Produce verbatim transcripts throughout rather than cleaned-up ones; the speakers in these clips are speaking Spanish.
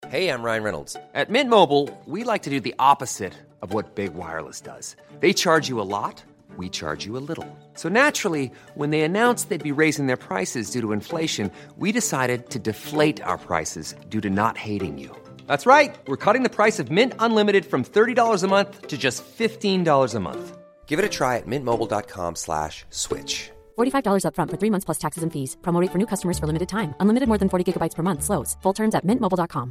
Hey, I'm Ryan Reynolds. At Mint Mobile, we like to do the opposite of what Big Wireless does. They charge you a lot, we charge you a little. So naturally, when they announced they'd be raising their prices due to inflation, we decided to deflate our prices due to not hating you. That's right. We're cutting the price of Mint Unlimited from thirty dollars a month to just fifteen dollars a month. Give it a try at mintmobile.com slash switch. forty-five dollars up front for three months plus taxes and fees. Promo rate for new customers for limited time. Unlimited more than forty gigabytes per month. Slows full terms at mint mobile dot com.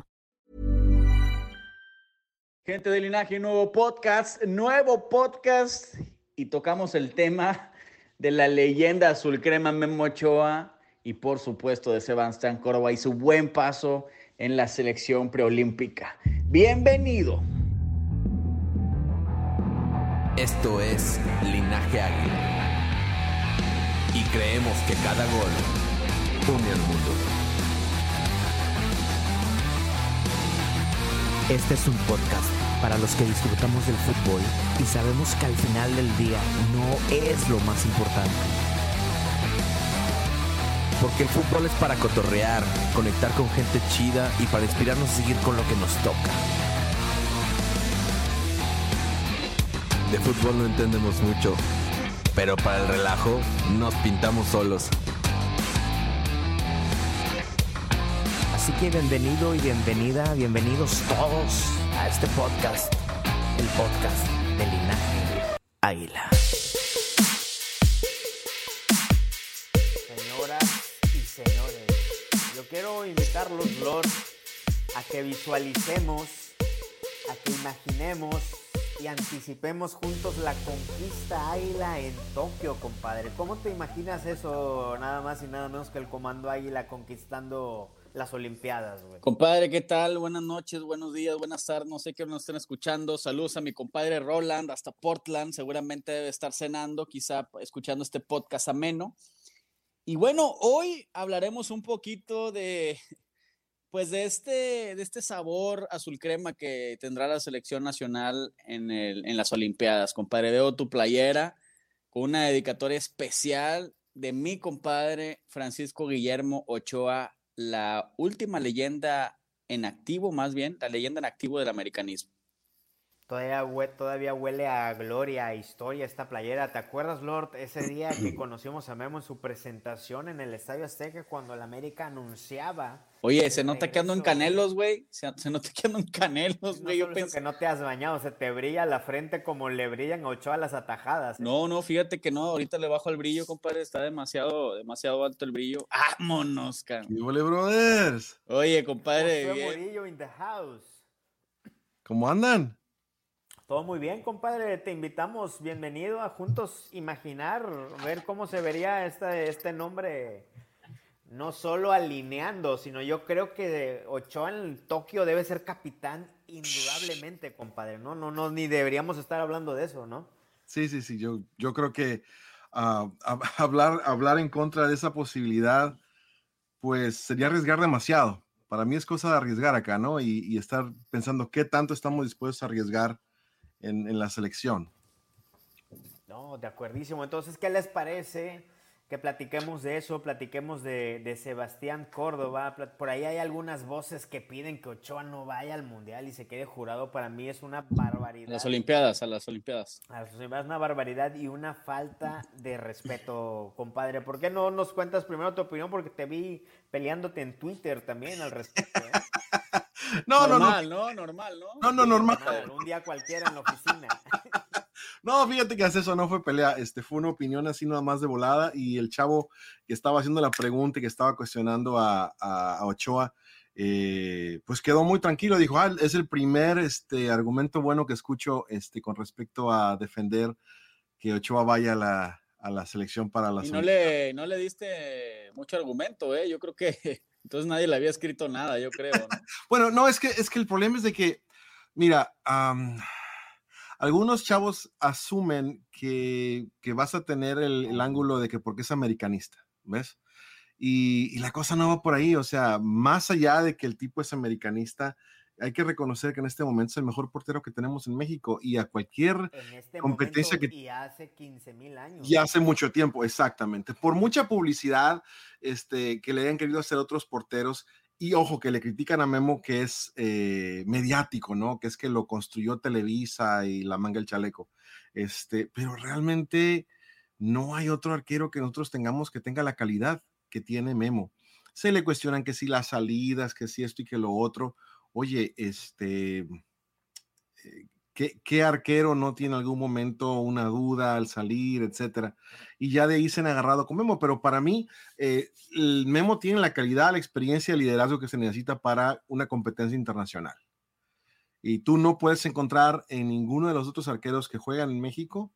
Gente de Linaje, nuevo podcast, nuevo podcast y tocamos el tema de la leyenda azul crema Memo Ochoa y por supuesto de Sebastián Córdoba y su buen paso en la selección preolímpica. Bienvenido. Esto es Linaje Águila y creemos que cada gol une al mundo. Este es un podcast para los que disfrutamos del fútbol y sabemos que al final del día no es lo más importante. Porque el fútbol es para cotorrear, conectar con gente chida y para inspirarnos a seguir con lo que nos toca. De fútbol no entendemos mucho, pero para el relajo nos pintamos solos. Así que bienvenido y bienvenida, bienvenidos todos a este podcast, el podcast de Linaje Águila. Señoras y señores, yo quiero invitarlos, Lord, a que visualicemos, a que imaginemos y anticipemos juntos la conquista Águila en Tokio, compadre. ¿Cómo te imaginas eso, nada más y nada menos que el Comando Águila conquistando las Olimpiadas, güey? Compadre, ¿qué tal? Buenas noches, buenos días, buenas tardes, no sé qué nos estén escuchando. Saludos a mi compadre Roland hasta Portland, seguramente debe estar cenando, quizá escuchando este podcast ameno. Y bueno, hoy hablaremos un poquito de, pues de este, de este sabor azul crema que tendrá la selección nacional en, el, en las Olimpiadas. Compadre, veo tu playera con una dedicatoria especial de mi compadre Francisco Guillermo Ochoa, la última leyenda en activo, más bien, la leyenda en activo del americanismo. Todavía, hue- todavía huele a gloria, a historia esta playera. ¿Te acuerdas, Lord, ese día que conocimos a Memo en su presentación en el Estadio Azteca cuando el América anunciaba? Oye, el se nota que ando en regreso? Canelos, güey. Se, se nota que ando en Canelos, No güey. Yo solo eso pensé... que no te has bañado, se te brilla la frente como le brillan a Ochoa las atajadas. ¿eh? No, no, fíjate que no, ahorita le bajo el brillo, compadre, está demasiado, demasiado alto el brillo. ¡Vámonos, can! ¿Qué huele, brothers? Oye, compadre, Josué bien. Murillo in the house. ¿Cómo andan? Todo muy bien, compadre. Te invitamos, bienvenido a juntos imaginar, ver cómo se vería este, este nombre, no solo alineando, sino yo creo que Ochoa en Tokio debe ser capitán indudablemente, compadre. No, no, no, ni deberíamos estar hablando de eso, ¿no? Sí, sí, sí. Yo, yo creo que uh, hablar, hablar en contra de esa posibilidad, pues sería arriesgar demasiado. Para mí es cosa de arriesgar acá, ¿no? Y, y estar pensando qué tanto estamos dispuestos a arriesgar en, en la selección. No, de acuerdísimo. Entonces, ¿qué les parece que platiquemos de eso? Platiquemos de, de Sebastián Córdoba. Por ahí hay algunas voces que piden que Ochoa no vaya al Mundial y se quede jurado. Para mí es una barbaridad. A las Olimpiadas, a las Olimpiadas. A las Olimpiadas es una barbaridad y una falta de respeto, compadre. ¿Por qué no nos cuentas primero tu opinión? Porque te vi peleándote en Twitter también al respecto, ¿eh? No, normal, no, no. ¿no? Normal, ¿no? No, no, normal. Normal, un día cualquiera en la oficina. No, fíjate que eso no fue pelea, este fue una opinión así nada más de volada y el chavo que estaba haciendo la pregunta y que estaba cuestionando a, a, a Ochoa, eh, pues quedó muy tranquilo, dijo, ah, es el primer este, argumento bueno que escucho este, con respecto a defender que Ochoa vaya a la, a la selección para la Y no le, no le diste mucho argumento, ¿eh? Yo creo que entonces nadie le había escrito nada, yo creo, ¿no? Bueno, no, es que, es que el problema es de que, mira, um, algunos chavos asumen que, que vas a tener el, el ángulo de que porque es americanista, ¿ves? Y, y la cosa no va por ahí, o sea, más allá de que el tipo es americanista, hay que reconocer que en este momento es el mejor portero que tenemos en México y a cualquier En este competencia momento que... y hace quince mil años. Y hace mucho tiempo, exactamente. Por mucha publicidad este, que le hayan querido hacer otros porteros, y ojo, que le critican a Memo que es eh, mediático, ¿no? Que es que lo construyó Televisa y la manga el chaleco. Este, pero realmente no hay otro arquero que nosotros tengamos que tenga la calidad que tiene Memo. Se le cuestionan que si las salidas, que si esto y que lo otro. Oye, este, ¿qué, qué arquero no tiene en algún momento una duda al salir, etcétera? Y ya de ahí se han agarrado con Memo, pero para mí, eh, el Memo tiene la calidad, la experiencia, el liderazgo que se necesita para una competencia internacional. Y tú no puedes encontrar en ninguno de los otros arqueros que juegan en México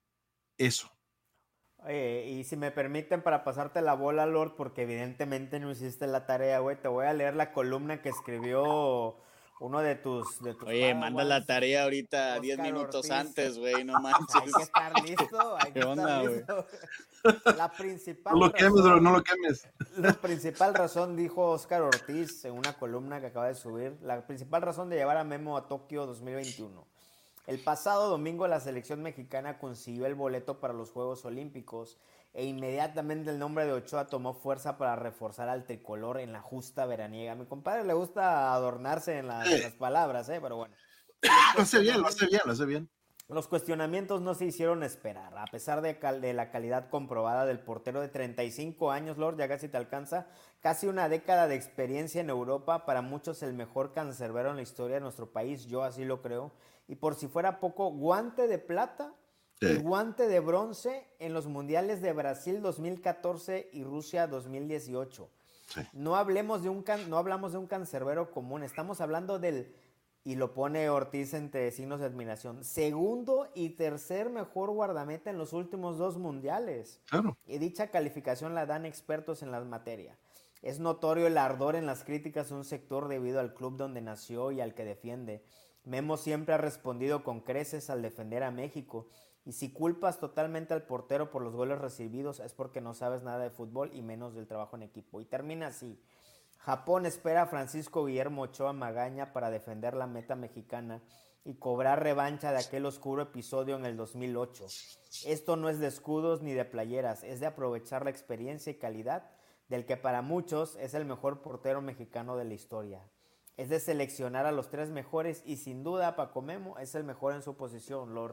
eso. Oye, y si me permiten para pasarte la bola, Lord, porque evidentemente no hiciste la tarea, güey, te voy a leer la columna que escribió uno de tus... De tus Oye, manda la tarea ahorita diez minutos Ortiz. Antes, güey, no manches. Hay que estar listo, hay que onda, estar listo. La principal no lo razón, quemes, bro, no lo quemes. La principal razón, dijo Oscar Ortiz en una columna que acaba de subir, la principal razón de llevar a Memo a Tokio dos mil veintiuno. El pasado domingo la selección mexicana consiguió el boleto para los Juegos Olímpicos e inmediatamente el nombre de Ochoa tomó fuerza para reforzar al tricolor en la justa veraniega. A mi compadre le gusta adornarse en, la, en las palabras, ¿eh? Pero bueno. Lo hace bien, lo hace bien, lo hace bien. Los cuestionamientos no se hicieron esperar. A pesar de, cal- de la calidad comprobada del portero de treinta y cinco años, Lord, ya casi te alcanza, casi una década de experiencia en Europa, para muchos el mejor cancerbero en la historia de nuestro país, yo así lo creo. Y por si fuera poco, guante de plata sí. y guante de bronce en los mundiales de Brasil dos mil catorce y Rusia dos mil dieciocho. Sí. No, hablemos de un can- no hablamos de un cancerbero común, estamos hablando del... Y lo pone Ortiz entre signos de admiración. Segundo y tercer mejor guardameta en los últimos dos mundiales. Claro. Y dicha calificación la dan expertos en la materia. Es notorio el ardor en las críticas de un sector debido al club donde nació y al que defiende. Memo siempre ha respondido con creces al defender a México. Y si culpas totalmente al portero por los goles recibidos es porque no sabes nada de fútbol y menos del trabajo en equipo. Y termina así. Japón espera a Francisco Guillermo Ochoa Magaña para defender la meta mexicana y cobrar revancha de aquel oscuro episodio en el dos mil ocho. Esto no es de escudos ni de playeras, es de aprovechar la experiencia y calidad del que para muchos es el mejor portero mexicano de la historia. Es de seleccionar a los tres mejores y sin duda Paco Memo es el mejor en su posición, Lord.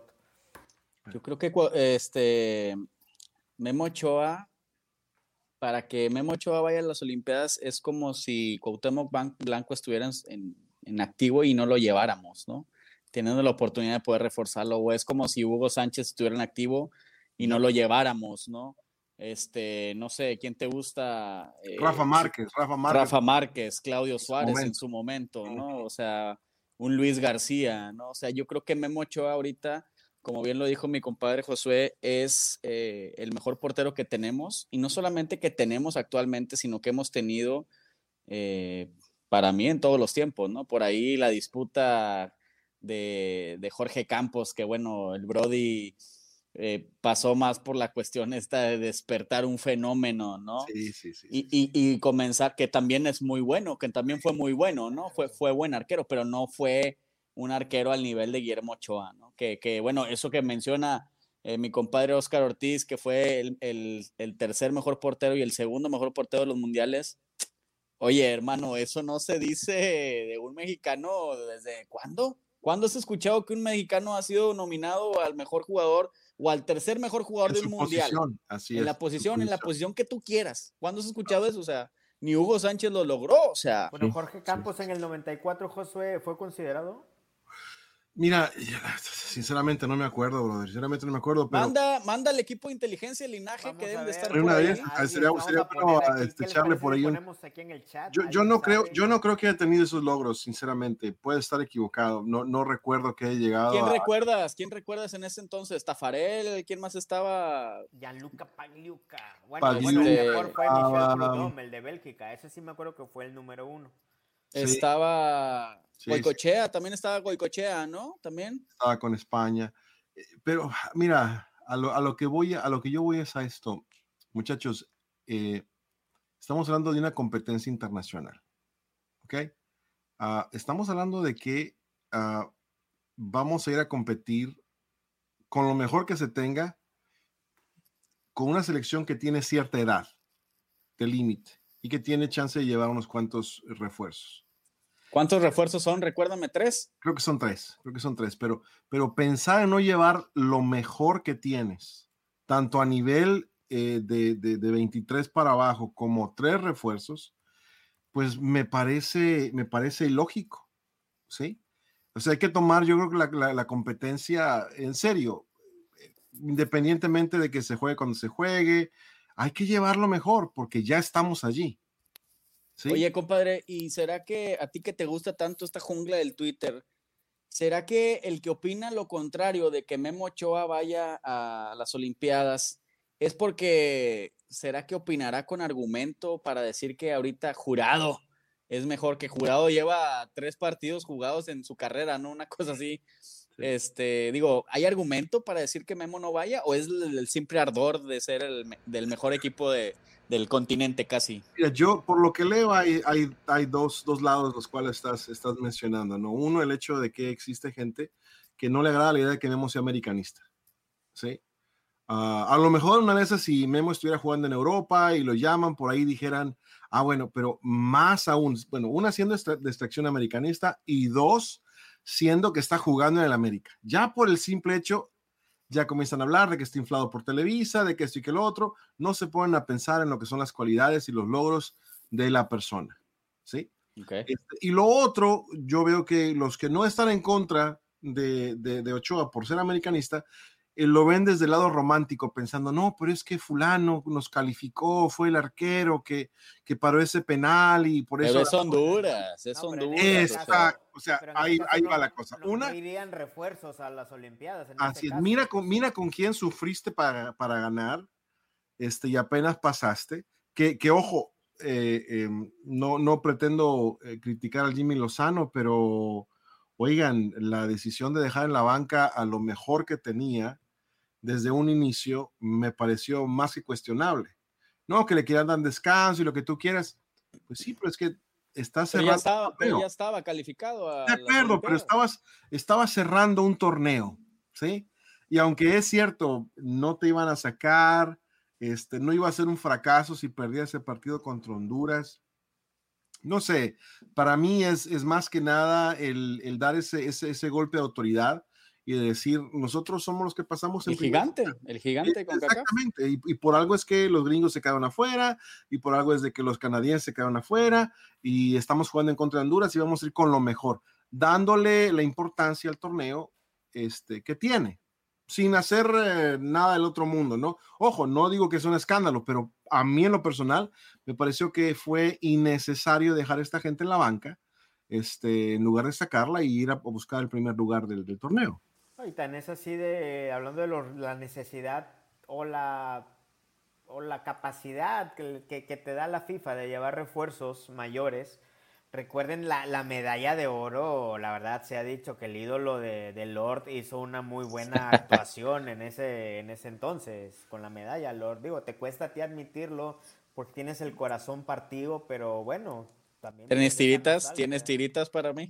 Yo creo que este Memo Ochoa... Para que Memo Ochoa vaya a las Olimpiadas es como si Cuauhtémoc Blanco estuviera en, en activo y no lo lleváramos, ¿no? Teniendo la oportunidad de poder reforzarlo. O es como si Hugo Sánchez estuviera en activo y no lo lleváramos, ¿no? Este, no sé, ¿quién te gusta? Eh, Rafa Márquez, Rafa Márquez. Rafa Márquez, Claudio Suárez en su momento, ¿no? O sea, un Luis García, ¿no? O sea, yo creo que Memo Ochoa ahorita, como bien lo dijo mi compadre Josué, es eh, el mejor portero que tenemos, y no solamente que tenemos actualmente, sino que hemos tenido, eh, para mí, en todos los tiempos, ¿no? Por ahí la disputa de, de Jorge Campos, que bueno, el Brody eh, pasó más por la cuestión esta de despertar un fenómeno, ¿no? Sí, sí, sí. Y, sí, sí. y, y comenzar, que también es muy bueno, que también fue muy bueno, ¿no? Fue, fue buen arquero, pero no fue un arquero al nivel de Guillermo Ochoa, ¿no? Que, que bueno, eso que menciona eh, mi compadre Oscar Ortiz, que fue el, el, el tercer mejor portero y el segundo mejor portero de los mundiales. Oye, hermano, eso no se dice de un mexicano. ¿Desde cuándo? ¿Cuándo has escuchado que un mexicano ha sido nominado al mejor jugador o al tercer mejor jugador En de su un mundial? posición, así en es, la posición, su en la posición. posición que tú quieras. ¿Cuándo has escuchado eso? O sea, ni Hugo Sánchez lo logró, o sea. Bueno, Jorge Campos en el noventa y cuatro, Josué, ¿fue considerado? Mira, sinceramente no me acuerdo, brother. Sinceramente no me acuerdo, pero... Manda, manda al equipo de inteligencia del linaje. Vamos que deben a de ver. estar Una por ahí. vez, Alguien, sería, vamos sería a bueno poner aquí, este, ¿qué les echarle parece por si ahí un... ponemos aquí en el chat? Yo, yo ¿Alguien no creo, sabe? yo no creo que haya tenido esos logros, sinceramente. Puede estar equivocado. No, no recuerdo que haya llegado ¿Quién a... recuerdas? ¿Quién recuerdas en ese entonces? ¿Tafarel? ¿Quién más estaba? Gianluca Pagliuca. Bueno, Pagliuca, bueno, el mejor fue Michel ah, Prudhomme, el de Bélgica. Ese sí me acuerdo que fue el número uno. Sí. Estaba Sí, Goicochea, también estaba Goicochea, ¿no? También. Estaba con España. Eh, Pero mira, a lo, a lo que voy, a lo que yo voy es a esto, muchachos. eh, estamos hablando de una competencia internacional, ¿ok? Ah, estamos hablando de que ah, vamos a ir a competir con lo mejor que se tenga, con una selección que tiene cierta edad de límite y que tiene chance de llevar unos cuantos refuerzos. ¿Cuántos refuerzos son? Recuérdame, ¿tres? Creo que son tres, creo que son tres, pero, pero pensar en no llevar lo mejor que tienes, tanto a nivel eh, de, de, de veintitrés para abajo como tres refuerzos, pues me parece, me parece ilógico, ¿sí? O sea, hay que tomar, yo creo que la, la, la competencia en serio, independientemente de que se juegue cuando se juegue, hay que llevarlo mejor porque ya estamos allí. ¿Sí? Oye, compadre, ¿y será que a ti que te gusta tanto esta jungla del Twitter, será que el que opina lo contrario de que Memo Ochoa vaya a las Olimpiadas es porque será que opinará con argumento para decir que ahorita Jurado es mejor, que Jurado lleva tres partidos jugados en su carrera, ¿no? Una cosa así. Sí. Este, digo, ¿hay argumento para decir que Memo no vaya o es el, el simple ardor de ser el del mejor equipo de, del continente casi? Mira, yo por lo que leo hay, hay, hay dos, dos lados los cuales estás, estás mencionando, ¿no? Uno, el hecho de que existe gente que no le agrada la idea de que Memo sea americanista, ¿sí? Uh, a lo mejor una vez si Memo estuviera jugando en Europa y lo llaman, por ahí dijeran, ah, bueno, pero más aún, bueno, una siendo esta, de extracción americanista y dos, siendo que está jugando en el América. Ya por el simple hecho, ya comienzan a hablar de que está inflado por Televisa, de que esto y que lo otro, no se ponen a pensar en lo que son las cualidades y los logros de la persona, ¿sí? Okay. Este, y lo otro, yo veo que los que no están en contra de, de, de Ochoa por ser americanista, Eh, lo ven desde el lado romántico, pensando, no, pero es que fulano nos calificó, fue el arquero que, que paró ese penal y por eso... Pero es Honduras, es no, Honduras. Exacto, o sea, pero ahí, ahí no, va la cosa. No, Una, no irían refuerzos a las Olimpiadas. En así este es, caso. mira con, mira con quién sufriste para, para ganar, este, y apenas pasaste, que, que ojo, eh, eh, no, no pretendo eh, criticar al Jimmy Lozano, pero oigan, la decisión de dejar en la banca a lo mejor que tenía desde un inicio me pareció más que cuestionable. No, que le quieran dar descanso y lo que tú quieras. Pues sí, pero es que estás pero cerrando. Ya estaba, pero ya estaba calificado. A de acuerdo, pero estabas, estabas cerrando un torneo, ¿sí? Y aunque es cierto, no te iban a sacar, este, no iba a ser un fracaso si perdías ese partido contra Honduras. No sé, para mí es, es más que nada el, el dar ese, ese, ese golpe de autoridad y de decir, nosotros somos los que pasamos en el gigante, el gigante con exactamente, y, y por algo es que los gringos se quedaron afuera, y por algo es de que los canadienses se quedaron afuera, y estamos jugando en contra de Honduras y vamos a ir con lo mejor, dándole la importancia al torneo este, que tiene, sin hacer eh, nada del otro mundo, ¿no? Ojo, no digo que es un escándalo, pero a mí en lo personal me pareció que fue innecesario dejar a esta gente en la banca, este, en lugar de sacarla y ir a buscar el primer lugar del, del torneo. Y tan es así de, hablando de lo, la necesidad o la, o la capacidad que, que, que te da la FIFA de llevar refuerzos mayores. Recuerden la, la medalla de oro, la verdad se ha dicho que el ídolo de, de Lord hizo una muy buena actuación en ese, en ese entonces, con la medalla, Lord. Digo, te cuesta a ti admitirlo porque tienes el corazón partido, pero bueno... También ¿Tienes tiritas? ¿Tienes tiritas para mí?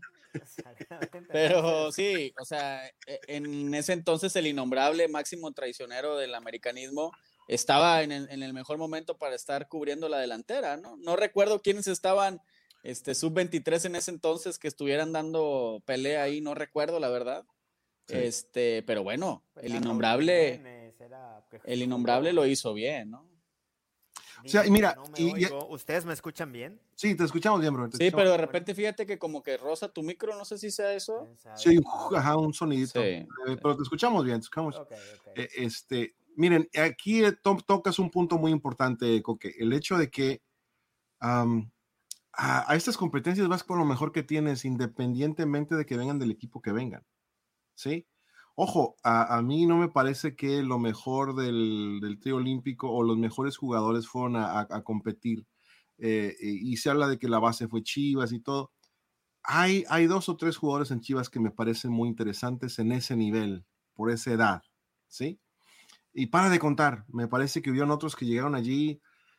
Pero sí, o sea, en ese entonces el innombrable máximo traicionero del americanismo estaba en el, en el mejor momento para estar cubriendo la delantera, ¿no? No recuerdo quiénes estaban este, sub veintitrés en ese entonces que estuvieran dando pelea ahí, no recuerdo la verdad. Sí. Este, pero bueno, el innombrable, el innombrable lo hizo bien, ¿no? O sea, y mira, no me y, oigo. ¿Ustedes me escuchan bien? Sí, te escuchamos bien, bro. Sí, escuchamos. Pero de repente fíjate que como que rosa tu micro, no sé si sea eso. Sí, ajá, un sonidito. Sí, eh, sí. Pero te escuchamos bien, te escuchamos. Okay, okay. Eh, este, miren, aquí to tocas un punto muy importante, Coque. El hecho de que um, a, a estas competencias vas con lo mejor que tienes, independientemente de que vengan del equipo que vengan. ¿Sí? Ojo, a, a mí no me parece que lo mejor del, del trío olímpico o los mejores jugadores fueron a, a, a competir. Eh, y se habla de que la base fue Chivas y todo. Hay, hay dos o tres jugadores en Chivas que me parecen muy interesantes en ese nivel, por esa edad, ¿sí? Y para de contar, me parece que hubieron otros que llegaron allí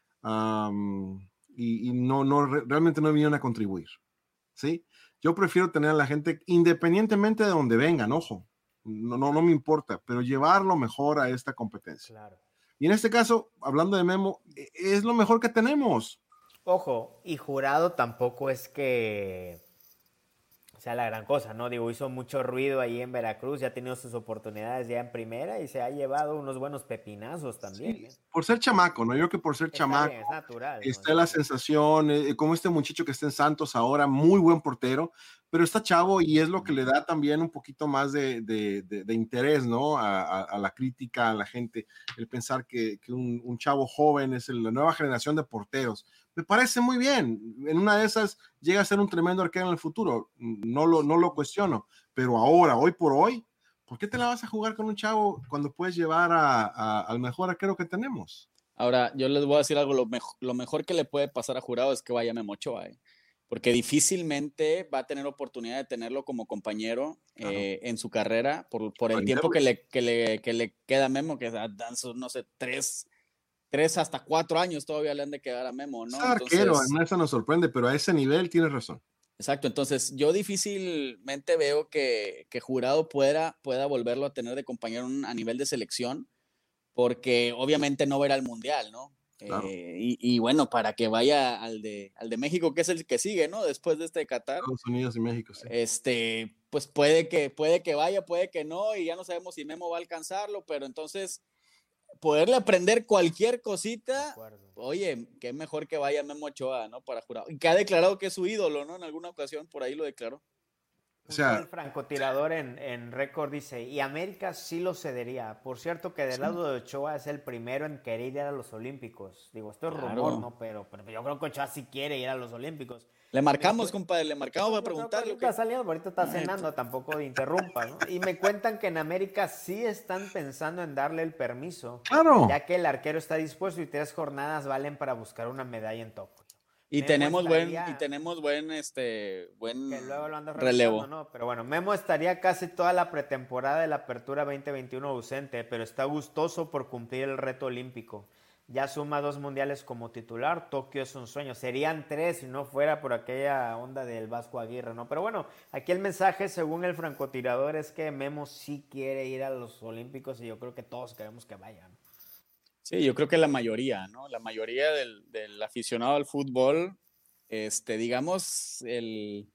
um, y, y no, no, realmente no vinieron a contribuir, ¿sí? Yo prefiero tener a la gente independientemente de donde vengan, ojo. No, no, no me importa, pero llevarlo mejor a esta competencia. Claro. Y en este caso, hablando de Memo, es lo mejor que tenemos. Ojo, y Jurado tampoco es que sea la gran cosa, ¿no? Digo, hizo mucho ruido ahí en Veracruz, ya ha tenido sus oportunidades ya en primera y se ha llevado unos buenos pepinazos también. Sí, por ser chamaco, ¿no? Yo creo que por ser Está chamaco bien, es natural, ¿no? está la sensación, eh, como este muchacho que está en Santos ahora, muy buen portero, pero está chavo y es lo que le da también un poquito más de, de, de, de interés, ¿no? A, a, a la crítica, a la gente, el pensar que, que un, un chavo joven es la nueva generación de porteros. Me parece muy bien. En una de esas llega a ser un tremendo arquero en el futuro. No lo, no lo cuestiono. Pero ahora, hoy por hoy, ¿por qué te la vas a jugar con un chavo cuando puedes llevar a, a, al mejor arquero que tenemos? Ahora, yo les voy a decir algo. Lo, mejor, lo mejor que le puede pasar a Jurado es que vaya Memo Ochoa, ¿eh? Porque difícilmente va a tener oportunidad de tenerlo como compañero claro. eh, en su carrera por, por el tiempo que le, que, le, que le queda a Memo, que dan sus, no sé, tres... tres hasta cuatro años todavía le han de quedar a Memo, ¿no? Es arquero, entonces, eso nos sorprende, pero a ese nivel tienes razón. Exacto, entonces yo difícilmente veo que, que Jurado pueda, pueda volverlo a tener de compañero a nivel de selección, porque obviamente no va a ir al Mundial, ¿no? Claro. Eh, y, y bueno, para que vaya al de, al de México, que es el que sigue, ¿no? Después de este de Qatar. Estados Unidos y México, sí. Este, pues puede que, puede que vaya, puede que no, y ya no sabemos si Memo va a alcanzarlo, pero entonces poderle aprender cualquier cosita, oye, qué mejor que vaya Memo Ochoa, ¿no? Para Jurado. Y que ha declarado que es su ídolo, ¿no? En alguna ocasión, por ahí lo declaró. O sea, el francotirador en, en récord dice, y América sí lo cedería. Por cierto que del sí. lado de Ochoa es el primero en querer ir a los Olímpicos. Digo, esto es claro. rumor, ¿no? Pero, pero yo creo que Ochoa sí quiere ir a los Olímpicos. Le marcamos, Después, compadre, le marcamos para preguntarle. Está saliendo, ahorita está cenando, tampoco interrumpa, ¿no? Y me cuentan que en América sí están pensando en darle el permiso. Claro. Ya que el arquero está dispuesto y tres jornadas valen para buscar una medalla en Tokio. Y Memo tenemos estaría, buen, y tenemos buen, este, buen que luego lo ando relevo. ¿no? Pero bueno, Memo estaría casi toda la pretemporada de la Apertura veinte veintiuno ausente, pero está gustoso por cumplir el reto olímpico. Ya suma dos mundiales como titular, Tokio es un sueño. Serían tres si no fuera por aquella onda del Vasco Aguirre, ¿no? Pero bueno, aquí el mensaje, según el francotirador, es que Memo sí quiere ir a los Olímpicos y yo creo que todos queremos que vayan. Sí, yo creo que la mayoría, ¿no? La mayoría del, del aficionado al fútbol, este, digamos, el,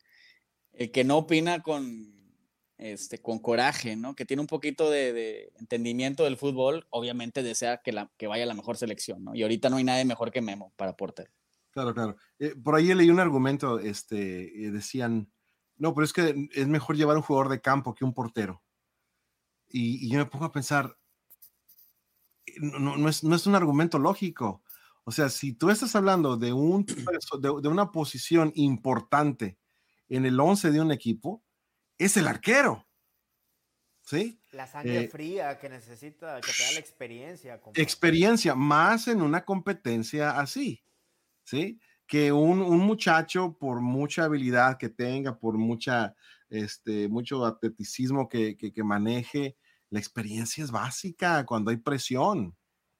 el que no opina con, este, con coraje, ¿no? Que tiene un poquito de, de entendimiento del fútbol, obviamente desea que, la, que vaya a la mejor selección, ¿no? Y ahorita no hay nadie mejor que Memo para portero. Claro, claro. Eh, por ahí leí un argumento, este, eh, decían, no, pero es que es mejor llevar un jugador de campo que un portero. Y, y yo me pongo a pensar, No, no, es, no es un argumento lógico. O sea, si tú estás hablando de, un, de, de una posición importante en el once de un equipo, es el arquero. ¿Sí? La sangre eh, fría que necesita, que te da la experiencia. Compadre. Experiencia, más en una competencia así. ¿Sí? Que un, un muchacho, por mucha habilidad que tenga, por mucha, este, mucho atleticismo que, que, que maneje, la experiencia es básica cuando hay presión.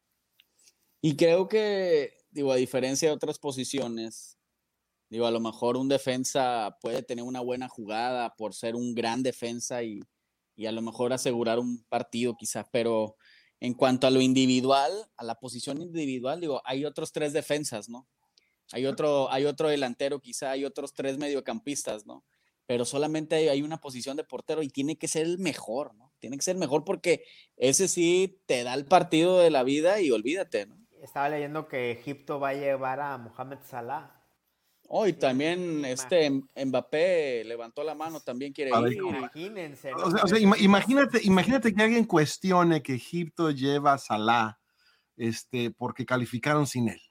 Y creo que, digo, a diferencia de otras posiciones, digo, a lo mejor un defensa puede tener una buena jugada por ser un gran defensa y, y a lo mejor asegurar un partido quizá, pero en cuanto a lo individual, a la posición individual, digo, hay otros tres defensas, ¿no? Hay otro, hay otro delantero quizá, hay otros tres mediocampistas, ¿no? Pero solamente hay, hay una posición de portero y tiene que ser el mejor, ¿no? Tiene que ser el mejor porque ese sí te da el partido de la vida y olvídate, ¿no? Estaba leyendo que Egipto va a llevar a Mohamed Salah. Oh, y también este Mbappé levantó la mano, también quiere ir. Imagínense. O sea, o sea, imagínate, imagínate que alguien cuestione que Egipto lleva a Salah este, porque calificaron sin él.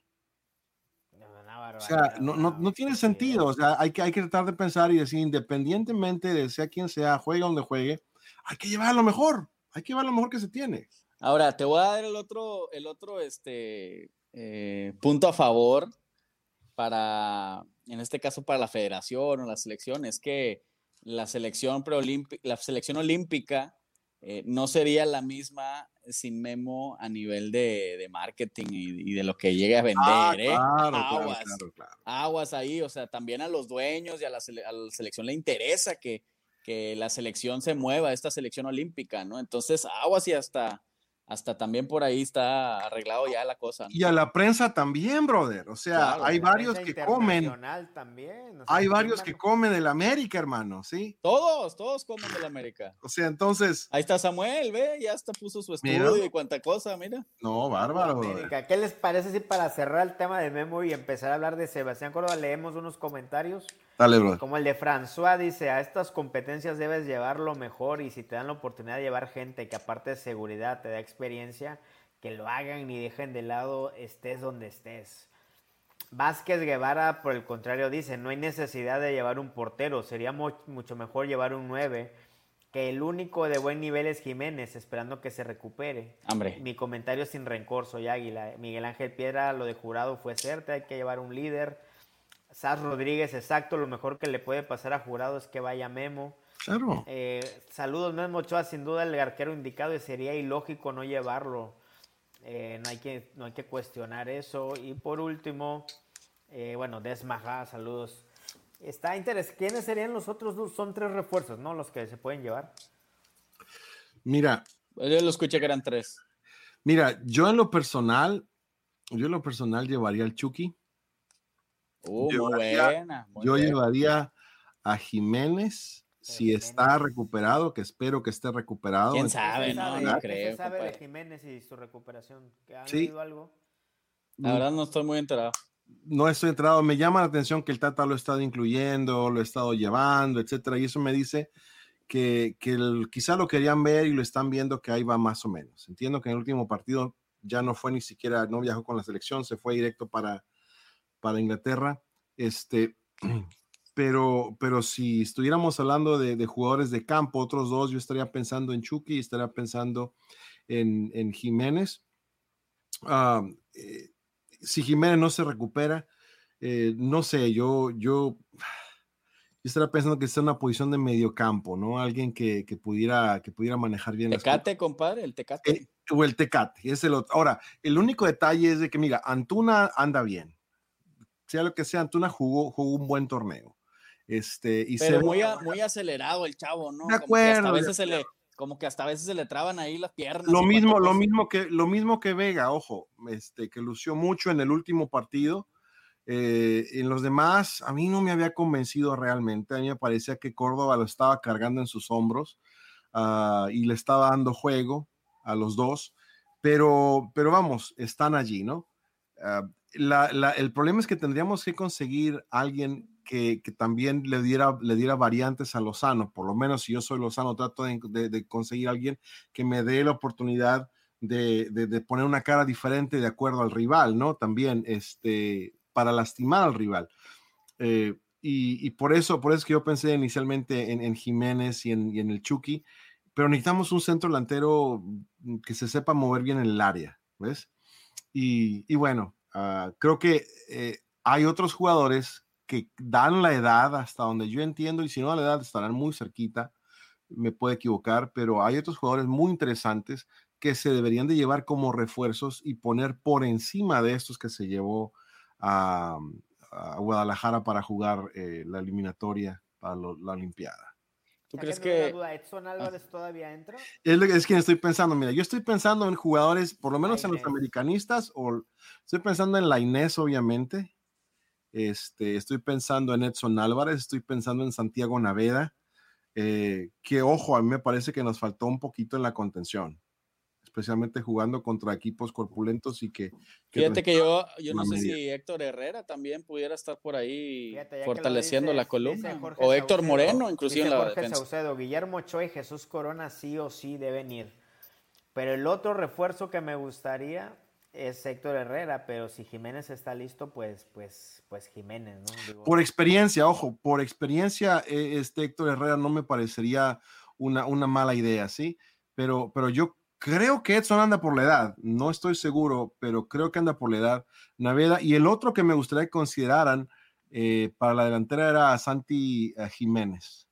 O sea, no, no, no tiene sentido. O sea, hay que, hay que tratar de pensar y decir, independientemente de sea quien sea, juegue donde juegue, hay que llevar lo mejor. Hay que llevar lo mejor que se tiene. Ahora, te voy a dar el otro, el otro este, eh, punto a favor para, en este caso, para la federación o la selección, es que la selección preolímpica, la selección olímpica eh, no sería la misma sin Memo a nivel de, de marketing y, y de lo que llegue a vender, ah, ¿eh? Claro, aguas, claro, claro, claro. aguas ahí, o sea, también a los dueños y a la, sele- a la selección le interesa que, que la selección se mueva, esta selección olímpica, ¿no? Entonces, aguas y hasta, hasta también por ahí está arreglado ya la cosa, ¿no? Y a la prensa también, brother. O sea, Claro, hay La varios prensa que comen. internacional también. O sea, Hay ¿quién varios va a- que comen del América, hermano, ¿sí? Todos, todos comen del América. O sea, entonces, Ahí está Samuel, ve, ya hasta puso su Mira. estudio y cuanta cosa, mira. no, bárbaro. brother. América. ¿Qué les parece si para cerrar el tema de Memo y empezar a hablar de Sebastián Córdoba leemos unos comentarios? Dale, brother. Como el de François dice, a estas competencias debes llevarlo mejor y si te dan la oportunidad de llevar gente que aparte de seguridad te da experiencia, que lo hagan ni dejen de lado estés donde estés. Vázquez Guevara, por el contrario, dice, no hay necesidad de llevar un portero, sería mu- mucho mejor llevar un nueve, que el único de buen nivel es Jiménez, esperando que se recupere. Hombre. Mi comentario sin rencor, soy Águila. Miguel Ángel Piedra, lo de Jurado fue cierto, hay que llevar un líder. Saz Rodríguez, exacto, lo mejor que le puede pasar a Jurado es que vaya Memo. Claro. Eh, saludos, Memo Ochoa, sin duda el arquero indicado y sería ilógico no llevarlo. Eh, no, hay que, no hay que cuestionar eso. Y por último, eh, bueno, Desmaja, saludos. Está interesante. ¿Quiénes serían los otros dos? Son tres refuerzos, ¿no? Los que se pueden llevar. Mira, Yo lo escuché que eran tres. mira, yo en lo personal, yo en lo personal llevaría al Chucky. Uh, muy Llevaría- buena. muy Yo buena. llevaría a Jiménez si Jiménez. está recuperado, que espero que esté recuperado. ¿Quién Entonces, sabe? ¿Qué se No, sabe, no ¿Qué creo, se sabe de compadre. Jiménez y su recuperación? ¿Que ¿Han Sí. leído algo? La verdad no estoy muy enterado. No estoy entrado, me llama la atención que el Tata lo ha estado incluyendo, lo ha estado llevando, etcétera, y eso me dice que, que el- quizá lo querían ver y lo están viendo que ahí va más o menos. Entiendo que en el último partido ya no fue ni siquiera, no viajó con la selección, se fue directo para, para Inglaterra. Este, pero, pero si estuviéramos hablando de, de jugadores de campo, otros dos, yo estaría pensando en Chucky, estaría pensando en, en Jiménez. Ah, eh, si Jiménez no se recupera, eh, no sé, yo, yo, yo estaría pensando que está en una posición de mediocampo, ¿no? Alguien que, que, pudiera, que pudiera manejar bien las Tecate, compadre, el Tecate. eh, o el Tecate, es el otro. Ahora, el único detalle es de que, mira, Antuna anda bien. Sea lo que sea, Antuna jugó, jugó un buen torneo. Este, y Pero se muy, a- muy acelerado el chavo, ¿no? De Como que hasta a acuerdo, de veces se le, como que hasta a veces se le traban ahí las piernas. lo y mismo, cuanta lo cosa. mismo que lo mismo que Vega, ojo, este, que lució mucho en el último partido. Eh, en los demás, a mí no me había convencido realmente. A mí me parecía que Córdoba lo estaba cargando en sus hombros uh, y le estaba dando juego a los dos. Pero, pero vamos, están allí, ¿no? Uh, la, la, el problema es que tendríamos que conseguir a alguien que, que también le diera, le diera variantes a Lozano. Por lo menos si yo soy Lozano, trato de, de, de conseguir a alguien que me dé la oportunidad de, de, de poner una cara diferente de acuerdo al rival, ¿no? También, este, para lastimar al rival. Eh, y, y por eso, por eso es que yo pensé inicialmente en, en Jiménez y en, y en el Chucky, pero necesitamos un centro delantero que se sepa mover bien en el área, ¿ves? Y, y bueno, uh, creo que eh, hay otros jugadores que dan la edad hasta donde yo entiendo, y si no la edad estarán muy cerquita, me puedo equivocar, pero hay otros jugadores muy interesantes que se deberían de llevar como refuerzos y poner por encima de estos que se llevó a, a Guadalajara para jugar eh, la eliminatoria para lo, la Olimpiada. ¿Tú crees Sáquenme una que duda, ¿Edson Álvarez todavía entra? Es, lo que, es quien estoy pensando. Mira, yo estoy pensando en jugadores, por lo menos en los Lainez. americanistas, o estoy pensando en Lainez, obviamente. Este, estoy pensando en Edson Álvarez, estoy pensando en Santiago Naveda, eh, que ojo, a mí me parece que nos faltó un poquito en la contención, especialmente jugando contra equipos corpulentos y que... que Fíjate que yo, yo no una sé media. si Héctor Herrera también pudiera estar por ahí Fíjate, ya que fortaleciendo lo la dices, columna. dice Jorge O Héctor Saucedo, Moreno, inclusive dice en la Jorge defensa. Saucedo, Guillermo Ochoa y Jesús Corona sí o sí deben ir. Pero el otro refuerzo que me gustaría es Héctor Herrera, pero si Jiménez está listo, pues, pues, pues Jiménez, ¿no? Digo, Por experiencia, ojo, por experiencia, eh, este Héctor Herrera no me parecería una, una mala idea, ¿sí? Pero, pero yo creo que Edson anda por la edad, no estoy seguro, pero creo que anda por la edad. Naveda, y el otro que me gustaría que consideraran eh, para la delantera era a Santi a Jiménez,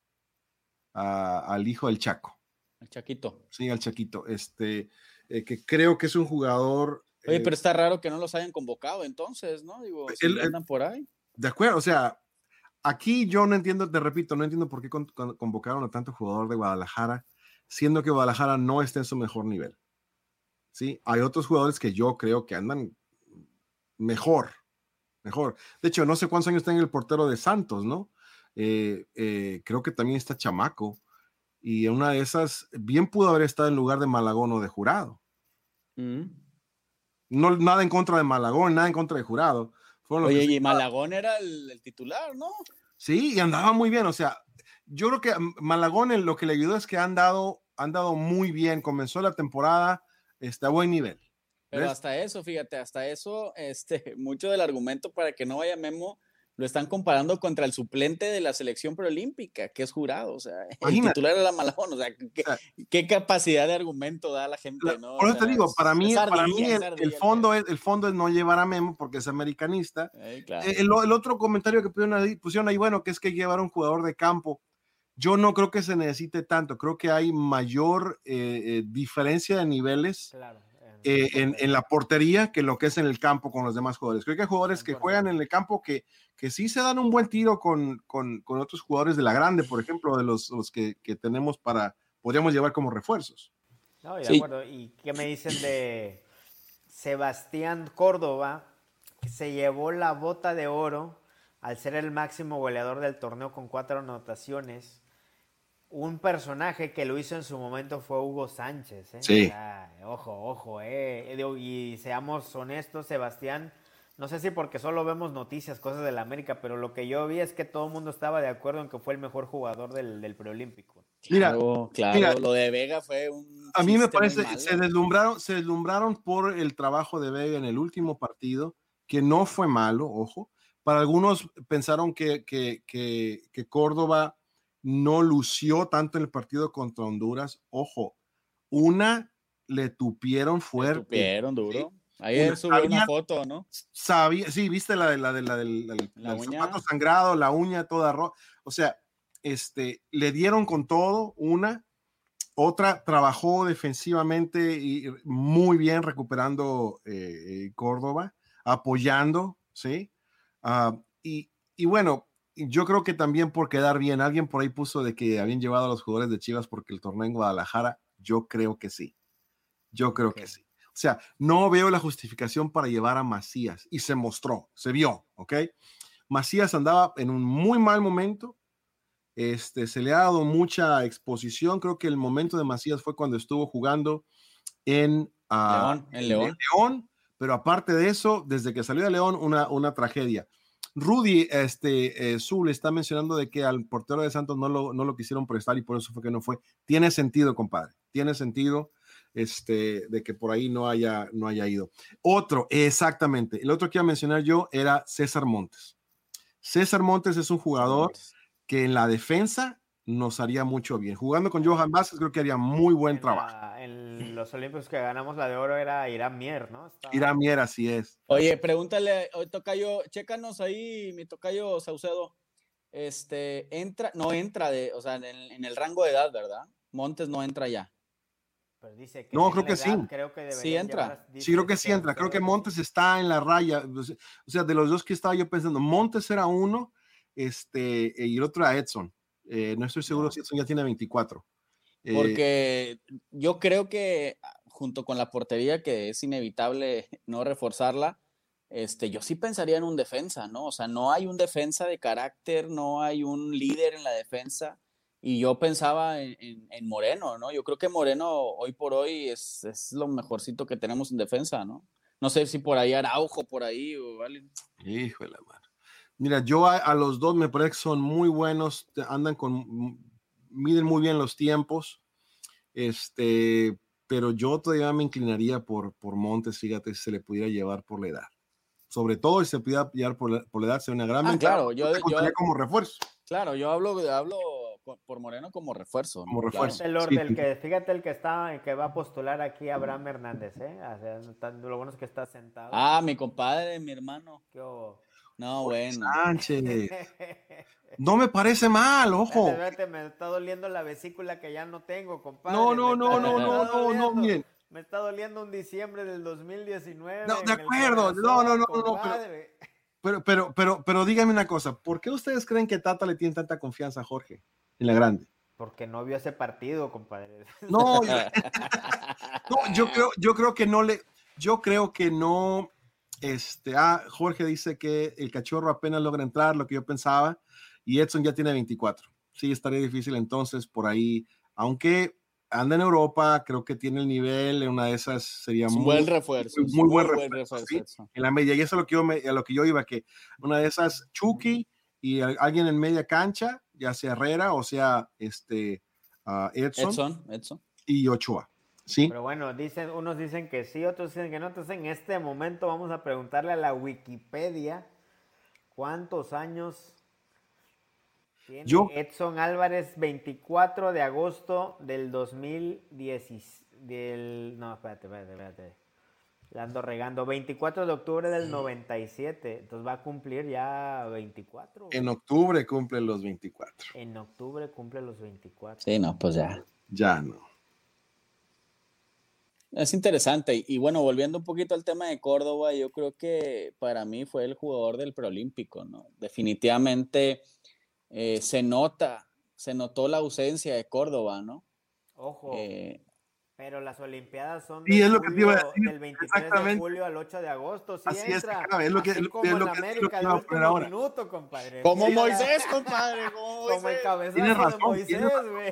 a, al hijo del Chaco. El Chaquito. Sí, al Chaquito, este, eh, que creo que es un jugador... Oye, eh, pero está raro que no los hayan convocado entonces, ¿no? Digo, si el- andan por ahí. De acuerdo, o sea, aquí yo no entiendo, te repito, no entiendo por qué con, con, convocaron a tanto jugador de Guadalajara, siendo que Guadalajara no está en su mejor nivel. ¿sí? Hay otros jugadores que yo creo que andan mejor, mejor. De hecho, no sé cuántos años tiene el portero de Santos, ¿no? Eh, eh, creo que también está chamaco. Y en una de esas, bien pudo haber estado en lugar de Malagón o de Jurado. Mm. No, nada en contra de Malagón, nada en contra de Jurado. Fueron los Oye, que y Malagón era el, el titular, ¿no? Sí, y andaba muy bien. O sea, yo creo que Malagón en lo que le ayudó es que han dado, han dado muy bien. Comenzó la temporada este, a buen nivel. Pero ¿ves? hasta eso, fíjate, hasta eso, este, mucho del argumento para que no vaya Memo lo están comparando contra el suplente de la selección preolímpica, que es Jurado, o sea, Imagínate. el titular era Malagón, o sea, ¿qué, O sea, qué capacidad de argumento da la gente, la- ¿no? por O eso te sea, digo, es- para mí, es para ardilla, mí es el, ardilla el el fondo pedo. es, el fondo es no llevar a Memo porque es americanista. Eh, claro. Eh, El, el otro comentario que pusieron ahí, pusieron ahí, bueno, que es que llevar a un jugador de campo. Yo no creo que se necesite tanto. Creo que hay mayor eh, eh, diferencia de niveles Claro. eh, en, en la portería que lo que es en el campo con los demás jugadores. Creo que hay jugadores que juegan en el campo que, que sí se dan un buen tiro con, con, con otros jugadores de la grande, por ejemplo, de los, los que, que tenemos para, podríamos llevar como refuerzos. No, y de Sí. acuerdo. ¿Y qué me dicen de Sebastián Córdoba, que se llevó la bota de oro al ser el máximo goleador del torneo con cuatro anotaciones? Un personaje que lo hizo en su momento fue Hugo Sánchez, ¿eh? Sí. O sea, ojo, ojo, eh. Y seamos honestos, Sebastián, no sé si porque solo vemos noticias, cosas de la América, pero lo que yo vi es que todo el mundo estaba de acuerdo en que fue el mejor jugador del, del preolímpico. Mira, Claro, claro, mira, lo de Vega fue un a mí me chiste muy parece, malo. se deslumbraron, se deslumbraron por el trabajo de Vega en el último partido, que no fue malo, ojo. Para algunos pensaron que, que, que, que Córdoba no lució tanto en el partido contra Honduras. Ojo, una le tupieron fuerte. Le tupieron duro. ¿sí? Ayer Una- subió una sabían- foto, ¿no? Sabía, sí, viste la de la de la del la, La del uña. zapato sangrado, la uña toda roja. O sea, este, le dieron con todo, una. Otra trabajó defensivamente y muy bien recuperando eh, Córdoba, apoyando, ¿sí? Uh, y, y bueno, yo creo que también por quedar bien, alguien por ahí puso de que habían llevado a los jugadores de Chivas porque el torneo en Guadalajara, yo creo que sí, yo creo Okay. que sí. O sea, no veo la justificación para llevar a Macías y se mostró, se vio, ¿ok? Macías andaba en un muy mal momento. Este, se le ha dado mucha exposición. Creo que el momento de Macías fue cuando estuvo jugando en, uh, León, en León. León, pero aparte de eso, desde que salió de León, una, una tragedia. Rudy este, eh, Zul está mencionando de que al portero de Santos no lo, no lo quisieron prestar y por eso fue que no fue. Tiene sentido, compadre. Tiene sentido este, de que por ahí no haya, no haya ido. Otro, exactamente. El otro que iba a mencionar yo era César Montes. César Montes es un jugador que en la defensa nos haría mucho bien. Jugando con Johan Vázquez creo que haría muy buen en trabajo. La, en los Olímpicos que ganamos la de oro era Irán Mier, ¿no? Estaba... Irán Mier, así es. Oye, pregúntale, hoy tocayo, chécanos ahí, mi tocayo Saucedo, este, entra, no entra, de, o sea, en el, en el rango de edad, ¿verdad? Montes no entra ya. Pero dice que no, creo que sí. Creo que sí entra. Llevar, sí, creo que sí entra. Creo que Montes está en la raya. O sea, de los dos que estaba yo pensando, Montes era uno, este, y el otro era Edson. Eh, no estoy seguro no. si Edson ya tiene veinticuatro. Porque eh, yo creo que junto con la portería, que es inevitable no reforzarla, este, yo sí pensaría en un defensa, ¿no? O sea, no hay un defensa de carácter, no hay un líder en la defensa. Y yo pensaba en, en, en Moreno, ¿no? Yo creo que Moreno hoy por hoy es, es lo mejorcito que tenemos en defensa, ¿no? No sé si por ahí Araujo, por ahí, o ¿vale? Hijo de la mano. Mira, yo a, a los dos me parece que son muy buenos, andan con, miden muy bien los tiempos, este, pero yo todavía me inclinaría por, por Montes, fíjate, si se le pudiera llevar por la edad. Sobre todo si se pudiera llevar por la, por la edad, sería una gran ah, ventaja, claro, yo, yo como refuerzo. Claro, yo hablo, hablo por Moreno como refuerzo. Como refuerzo. Claro. El sí. el que, fíjate el que está, el que va a postular aquí, Abraham Hernández, ¿eh? O sea, lo bueno es que está sentado. Ah, mi compadre, mi hermano. ¿Qué hubo? No, bueno. Sánchez. No me parece mal, ojo. Vete, vete, me está doliendo la vesícula que ya no tengo, compadre. No, no, no, no, no, no, no, miren. Me está doliendo un diciembre del dos mil diecinueve. No, de acuerdo. No, no, no, no, pero, pero, pero, pero, pero dígame una cosa. ¿Por qué ustedes creen que Tata le tiene tanta confianza a Jorge en la grande? Porque no vio ese partido, compadre. No, yo, no, yo creo, yo creo que no le, yo creo que no, este, ah, Jorge dice que el cachorro apenas logra entrar, lo que yo pensaba, y Edson ya tiene veinticuatro. Sí, estaría difícil entonces por ahí, aunque anda en Europa, creo que tiene el nivel, en una de esas sería es un muy buen refuerzo, muy, muy buen muy refuerzo, buen refuerzo, ¿sí? En la media, y eso es lo que yo me, a lo que yo iba, que una de esas Chucky y a, alguien en media cancha, ya sea Herrera o sea este uh, Edson, Edson, Edson y Ochoa, ¿sí? Pero bueno, dicen, unos dicen que sí, otros dicen que no. Entonces en este momento vamos a preguntarle a la Wikipedia cuántos años tiene Yo, Edson Álvarez. Veinticuatro de agosto del dos mil diez, del, no, espérate, espérate, espérate, la ando regando, veinticuatro de octubre del noventa y siete, entonces va a cumplir ya veinticuatro. en octubre cumple los veinticuatro. En octubre cumple los veinticuatro. Sí, no, pues ya. Ya no. Es interesante. Y, y bueno, volviendo un poquito al tema de Córdoba, yo creo que para mí fue el jugador del preolímpico, ¿no? Definitivamente eh, se nota, se notó la ausencia de Córdoba, ¿no? Ojo, Eh, pero las Olimpiadas son Sí, del, es lo que te iba a julio, decir, del veintitrés de exactamente. julio al ocho de agosto. Sí Así es, entra, claro, es lo que- así es lo- como es en lo la que- es lo América que del iba a poner último ahora. minuto, compadre. como Sí, Moisés, compadre, como Como el Moisés. cabezazo Tienes de razón, Moisés, tienes güey.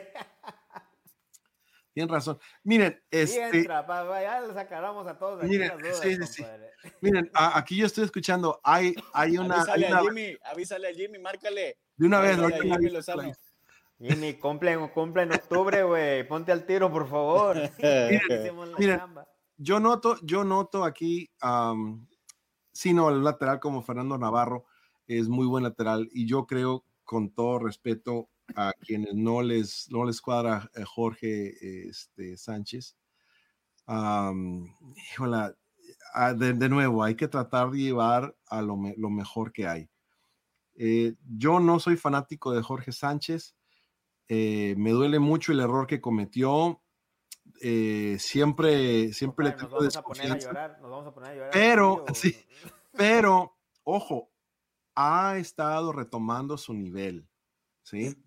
Tienen razón. Miren, Sí este, entra, pa, pa, ya les aclaramos a todos aquí miren, las dudas, sí, sí, sí. compadre. miren, a- aquí yo estoy escuchando, hay, hay una, hay Avísale una a Jimmy, avísale a Jimmy, márcale. de una vez, Márcale a ahorita la Jimmy aviso, la Lozano. Jimmy, cumple, cumple en octubre, güey. Ponte al tiro, por favor. Hicimos la miren, chamba. yo noto, yo noto aquí, um, sí, no, el lateral como Fernando Navarro es muy buen lateral y yo creo, con todo respeto a quienes no les, no les cuadra eh, Jorge este, Sánchez, um, híjola, ah, de, de nuevo, hay que tratar de llevar a lo, me, lo mejor que hay. Eh, yo no soy fanático de Jorge Sánchez, eh, me duele mucho el error que cometió. Eh, siempre, siempre Compadre, le nos tengo vamos a poner a desconfianza. llorar, nos vamos a poner a llorar. Pero, aquí, sí, o- pero, ojo, ha estado retomando su nivel, ¿sí?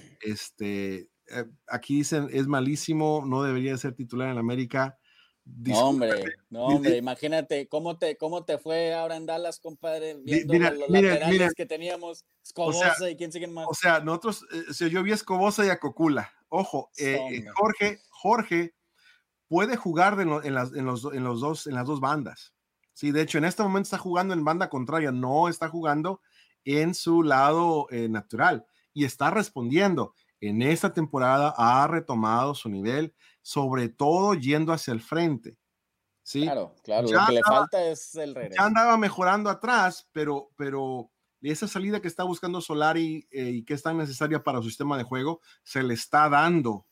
Este, eh, aquí dicen, es malísimo, no debería ser titular en América. No, hombre, no, Di- hombre, di- imagínate cómo te, cómo te fue ahora en Dallas, compadre, Di- viendo mira, los miren, laterales miren. que teníamos, Escobosa y quién sigue más. O sea, nosotros, eh, o sea, yo vi a Escobosa y a Cocula. Ojo, eh, Hombre. eh, Jorge, Jorge puede jugar de lo- en, las, en, los, en, los dos, en las dos bandas. Sí, de hecho, en este momento está jugando en banda contraria, no está jugando en su lado eh, natural y está respondiendo. En esta temporada ha retomado su nivel, sobre todo yendo hacia el frente. ¿Sí? Claro, claro, Ya lo que le andaba- falta es el regreso. Ya andaba mejorando atrás, pero, pero esa salida que está buscando Solari eh, y que es tan necesaria para su sistema de juego, se le está dando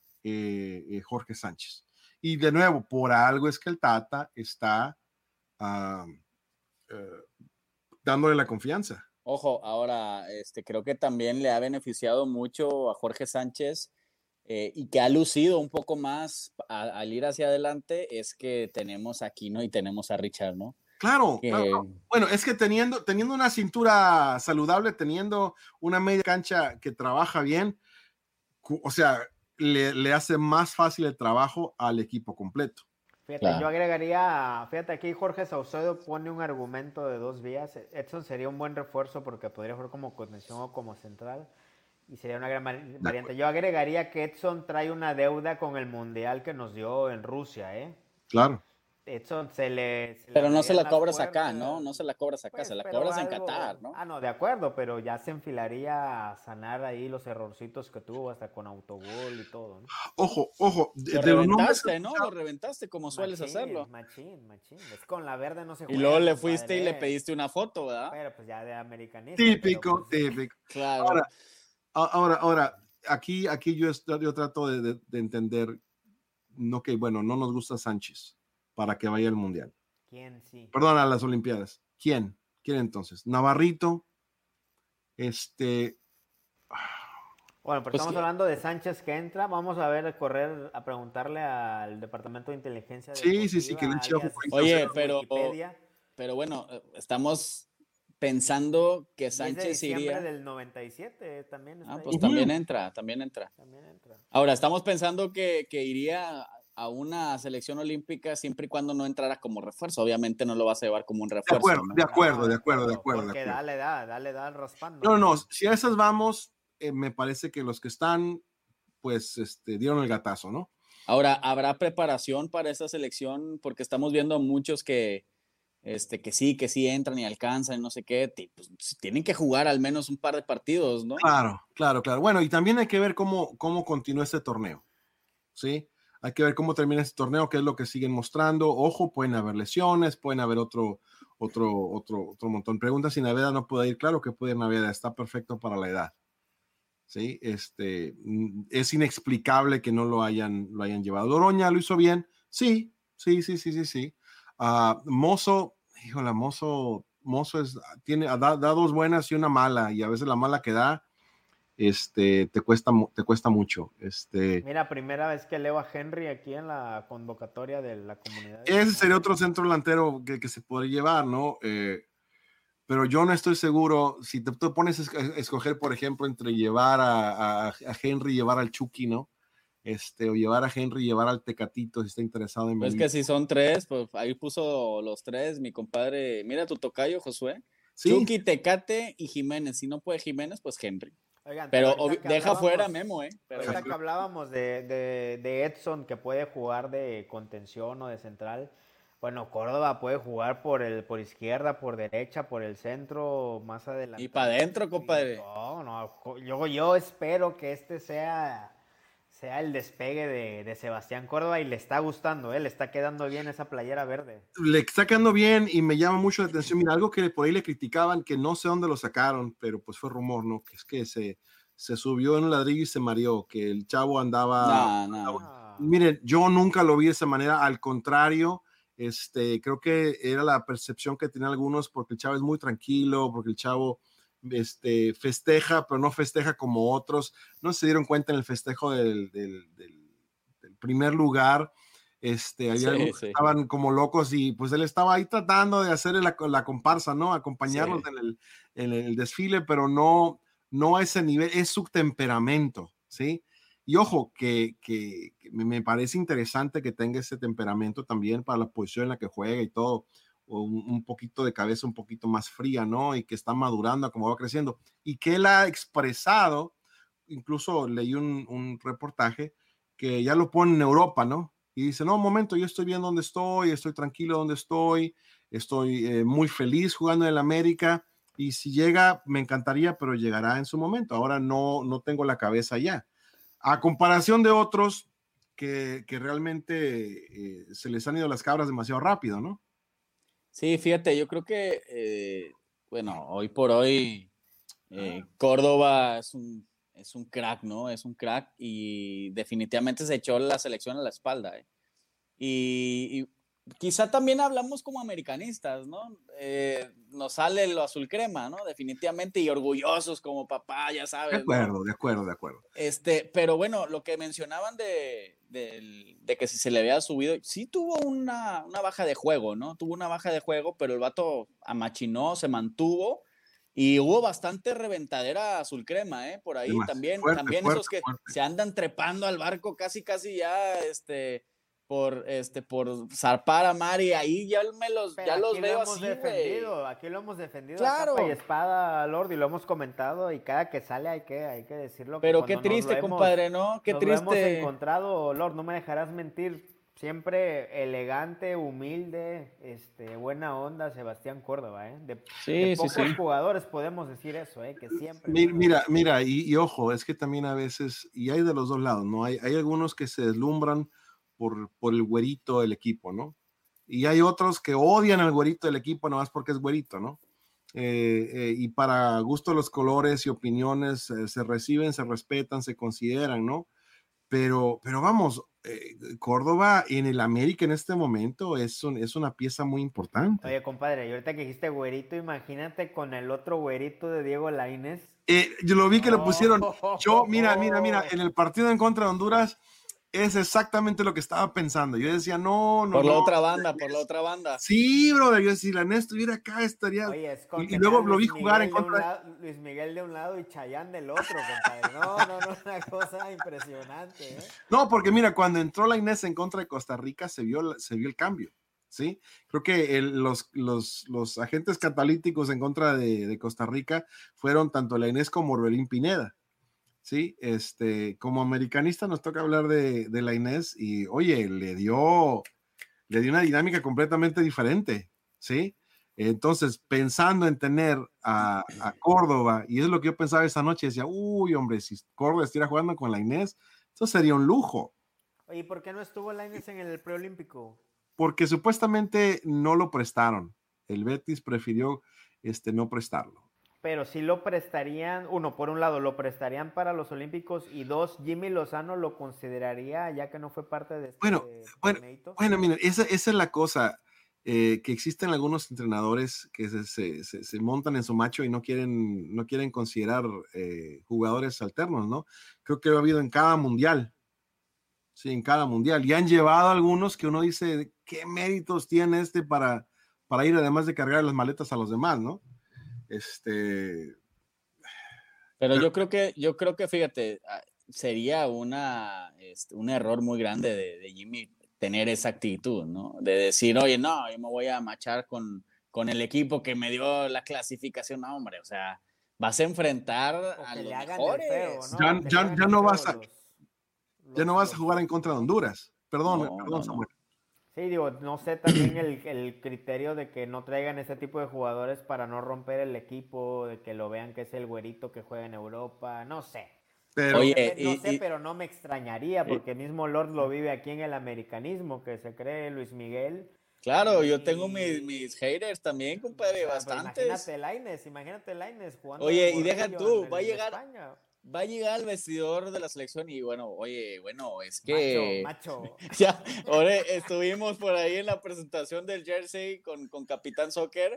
eh, eh, Jorge Sánchez. Y de nuevo, por algo es que el Tata está uh, uh, dándole la confianza. Ojo, ahora, este, creo que también le ha beneficiado mucho a Jorge Sánchez eh, y que ha lucido un poco más a, al ir hacia adelante, es que tenemos a Aquino y tenemos a Richard, ¿no? Claro, Que- claro. Bueno, es que teniendo, teniendo una cintura saludable, teniendo una media cancha que trabaja bien, cu- o sea, le, le hace más fácil el trabajo al equipo completo. Fíjate, Claro. yo agregaría, fíjate aquí Jorge Saucedo pone un argumento de dos vías. Edson sería un buen refuerzo porque podría jugar como contención o como central y sería una gran vari- variante. Yo agregaría que Edson trae una deuda con el mundial que nos dio en Rusia, ¿eh? Claro. Edson se le... se le Pero no se la abrieron las cobras acá, puertas. ¿no? No se la cobras acá, Pues, se la pero cobras en algo- Qatar, ¿no? Ah, no, de acuerdo, pero ya se enfilaría a sanar ahí los errorcitos que tuvo hasta con autogol y todo, ¿no? Ojo, ojo. De, Lo de los nombres reventaste, ¿no? Lo reventaste como sueles Machín, hacerlo. Machín, machín. Es con la verde no se Y juega. luego le compadre. fuiste y le pediste una foto, ¿verdad? Pero pues ya de americanista. típico, pero, pues, típico. Claro. Ahora, a- ahora, ahora, aquí, aquí yo, est- yo trato de, de- de entender, no que, bueno, no nos gusta Sánchez para que vaya al Mundial. ¿quién sí? Perdón, a las Olimpiadas. ¿Quién? ¿Quién entonces? Navarrito, este, Bueno, pero Pues estamos que- hablando de Sánchez que entra. Vamos a ver, correr, a preguntarle al Departamento de Inteligencia Sí, sí, sí, que le eche ojo alias por ahí. Oye, pero- Wikipedia. Pero bueno, eh, estamos pensando que diez de Sánchez diciembre iría. del noventa y siete también está Ah, ahí. pues también entra, también entra. También entra. Ahora, estamos pensando que, que iría a una selección olímpica siempre y cuando no entrara como refuerzo. Obviamente no lo vas a llevar como un De refuerzo, acuerdo, ¿no? de acuerdo, No, de acuerdo, de acuerdo. Porque de acuerdo. dale, da, dale, da raspando. No, no, si a esas vamos, eh, me parece que los que están, pues, este, dieron el gatazo, ¿no? Ahora, ¿habrá preparación para esa selección? Porque estamos viendo a muchos que, este, que sí, que sí entran y alcanzan y no sé qué. Pues, tienen que jugar al menos un par de partidos, ¿no? Claro, claro, claro. Bueno, y también hay que ver cómo, cómo continúa este torneo, ¿sí? Hay que ver cómo termina este torneo, qué es lo que siguen mostrando. Ojo, pueden haber lesiones, pueden haber otro, otro, otro, otro montón. Pregunta si Naveda no puede ir. Claro que puede ir Naveda, está perfecto para la edad. ¿Sí? Este, es inexplicable que no lo hayan, lo hayan llevado. Loroña lo hizo bien. Sí, sí, sí, sí, sí, sí. Uh, Mozo, híjole, Mozo, Mozo es, tiene, da, da dos buenas y una mala, y a veces la mala que da, este, te cuesta, te cuesta mucho. Este, Mira, primera vez que leo a Henry aquí en la convocatoria de la comunidad. Ese sería otro centro delantero que, que se podría llevar, ¿no? Eh, pero yo no estoy seguro, si te, te pones a escoger, por ejemplo, entre llevar a, a, a Henry y llevar al Chucky, ¿no? Este, o llevar a Henry y llevar al Tecatito, si está interesado en venir. Pues que si son tres, pues ahí puso los tres, mi compadre, mira tu tocayo, Josué. ¿Sí? Chucky, Tecate y Jiménez. Si no puede Jiménez, pues Henry. Oigan, pero deja fuera Memo, ¿eh? Pero ahorita que hablábamos de, de, de Edson, que puede jugar de contención o de central. Bueno, Córdoba puede jugar por el por izquierda, por derecha, por el centro, más adelante. Y para adentro, compadre. No, no, yo, yo espero que este sea, sea el despegue de, de Sebastián Córdoba y le está gustando, ¿eh? Le está quedando bien esa playera verde. Le está quedando bien y me llama mucho la atención. Mira, algo que por ahí le criticaban, que no sé dónde lo sacaron, pero pues fue rumor, ¿no? Que es que se, se subió en un ladrillo y se mareó, que el chavo andaba... No, no. Miren, yo nunca lo vi de esa manera, al contrario. Este, creo que era la percepción que tenían algunos, porque el chavo es muy tranquilo, porque el chavo este, festeja, pero no festeja como otros. No se dieron cuenta en el festejo del, del, del, del primer lugar. Este, había sí, sí. Estaban como locos y pues él estaba ahí tratando de hacer la, la comparsa, ¿no? Acompañarlos sí. en, el, en el desfile, pero no, no a ese nivel, es su temperamento, ¿sí? Y ojo, que, que, que me parece interesante que tenga ese temperamento también para la posición en la que juega y todo, o un, un poquito de cabeza un poquito más fría, ¿no? Y que está madurando como va creciendo. Y que él ha expresado, incluso leí un, un reportaje, que ya lo pone en Europa, ¿no? Y dice, no, un momento, yo estoy bien donde estoy, estoy tranquilo donde estoy, estoy eh, muy feliz jugando en el América, y si llega, me encantaría, pero llegará en su momento. Ahora no, no tengo la cabeza ya. A comparación de otros que, que realmente eh, se les han ido las cabras demasiado rápido, ¿no? Sí, fíjate, yo creo que, eh, bueno, hoy por hoy eh, Córdoba es un, es un crack, ¿no? Es un crack y definitivamente se echó la selección a la espalda. ¿eh? Y, y quizá también hablamos como americanistas, ¿no? Eh, nos sale lo azul crema, ¿no? Definitivamente, y orgullosos como papá, ya sabes. De acuerdo, ¿no? de acuerdo, de acuerdo. Este, pero bueno, lo que mencionaban de, de, de que si se le había subido, sí tuvo una, una baja de juego, ¿no? Tuvo una baja de juego, pero el vato amachinó, se mantuvo, y hubo bastante reventadera azul crema, ¿eh? Por ahí Demás. también, fuerte, también fuerte, esos que fuerte. se andan trepando al barco casi, casi ya, este... por este por zarpar a Mari, ahí ya me los Pero ya los veo lo hemos así, defendido, wey. Aquí lo hemos defendido claro. a capa y espada, Lord, y lo hemos comentado, y cada que sale hay que hay que decirlo. Pero que qué triste, hemos, compadre, ¿no? Qué nos triste. Lo hemos encontrado, Lord, no me dejarás mentir, siempre elegante, humilde, este, buena onda, Sebastián Córdoba, ¿eh? De, sí, de sí, pocos sí. jugadores podemos decir eso, ¿eh? Que siempre. Mira, mira, mira y, y ojo, es que también a veces, y hay de los dos lados, ¿no? Hay, hay algunos que se deslumbran Por, por el güerito del equipo, ¿no? Y hay otros que odian al güerito del equipo nomás porque es güerito, ¿no? Eh, eh, y para gusto los colores y opiniones eh, se reciben, se respetan, se consideran, ¿no? Pero, pero vamos, eh, Córdoba en el América en este momento es, un, es una pieza muy importante. Oye, compadre, y ahorita que dijiste güerito, imagínate con el otro güerito de Diego Lainez. Eh, yo lo vi que oh. lo pusieron, yo, mira, mira, mira, en el partido en contra de Honduras, Es exactamente lo que estaba pensando. Yo decía, no, no. Por la no, otra banda, por la otra banda. Sí, brother. Yo decía, si la N E S estuviera acá, estaría. Oye, es y, y luego lo vi jugar en contra. De lado, Luis Miguel de un lado y Chayanne del otro, compadre. No, no, no, una cosa impresionante. ¿eh? No, porque mira, cuando entró la N E S en contra de Costa Rica, se vio, se vio el cambio. ¿Sí? Creo que el, los, los, los agentes catalíticos en contra de, de Costa Rica fueron tanto la N E S como Orbelín Pineda. Sí, este, como americanista nos toca hablar de, de la N E S y, oye, le dio, le dio una dinámica completamente diferente, ¿sí? Entonces, pensando en tener a, a Córdoba, y es lo que yo pensaba esa noche, decía, uy, hombre, si Córdoba estuviera jugando con la N E S, eso sería un lujo. Oye, ¿por qué no estuvo la N E S en el preolímpico? Porque supuestamente no lo prestaron. El Betis prefirió este, no prestarlo. Pero sí lo prestarían, uno, por un lado, lo prestarían para los Olímpicos y dos, Jimmy Lozano lo consideraría ya que no fue parte de este Bueno, bueno, torneito. bueno, miren, esa, esa es la cosa, eh, que existen algunos entrenadores que se, se, se, se montan en su macho y no quieren, no quieren considerar eh, jugadores alternos, ¿no? Creo que lo ha habido en cada mundial. Sí, en cada mundial. Y han llevado algunos que uno dice, ¿qué méritos tiene este para, para ir además de cargar las maletas a los demás, ¿no? Este... Pero yo creo que, yo creo que, fíjate, sería una, este, un error muy grande de, de Jimmy tener esa actitud, ¿no? De decir, oye, no, yo me voy a machar con, con el equipo que me dio la clasificación. No, hombre, o sea, vas a enfrentar a los mejores. Feo, ¿no? Ya, ya, ya no vas a... Los, ya no vas a jugar en contra de Honduras. Perdón, no, perdón, no, Samuel. Sí, digo, no sé también el, el criterio de que no traigan ese tipo de jugadores para no romper el equipo, de que lo vean que es el güerito que juega en Europa, no sé. Pero, Oye, no y, sé, y, pero no me extrañaría, porque mismo Lord lo vive aquí en el americanismo, que se cree Luis Miguel. Claro, y, yo tengo mis, mis haters también, compadre, bastantes. Imagínate Lainez, imagínate Lainez jugando. Oye, y deja tú, en, va a en llegar... España. Va a llegar al vestidor de la selección y bueno, oye, bueno, es que... Macho, macho. Ya, ahora estuvimos por ahí en la presentación del jersey con, con Capitán Soccer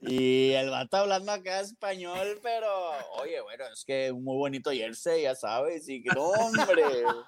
y el vato hablando acá español, pero oye, bueno, es que un muy bonito jersey, ya sabes, y que no, hombre.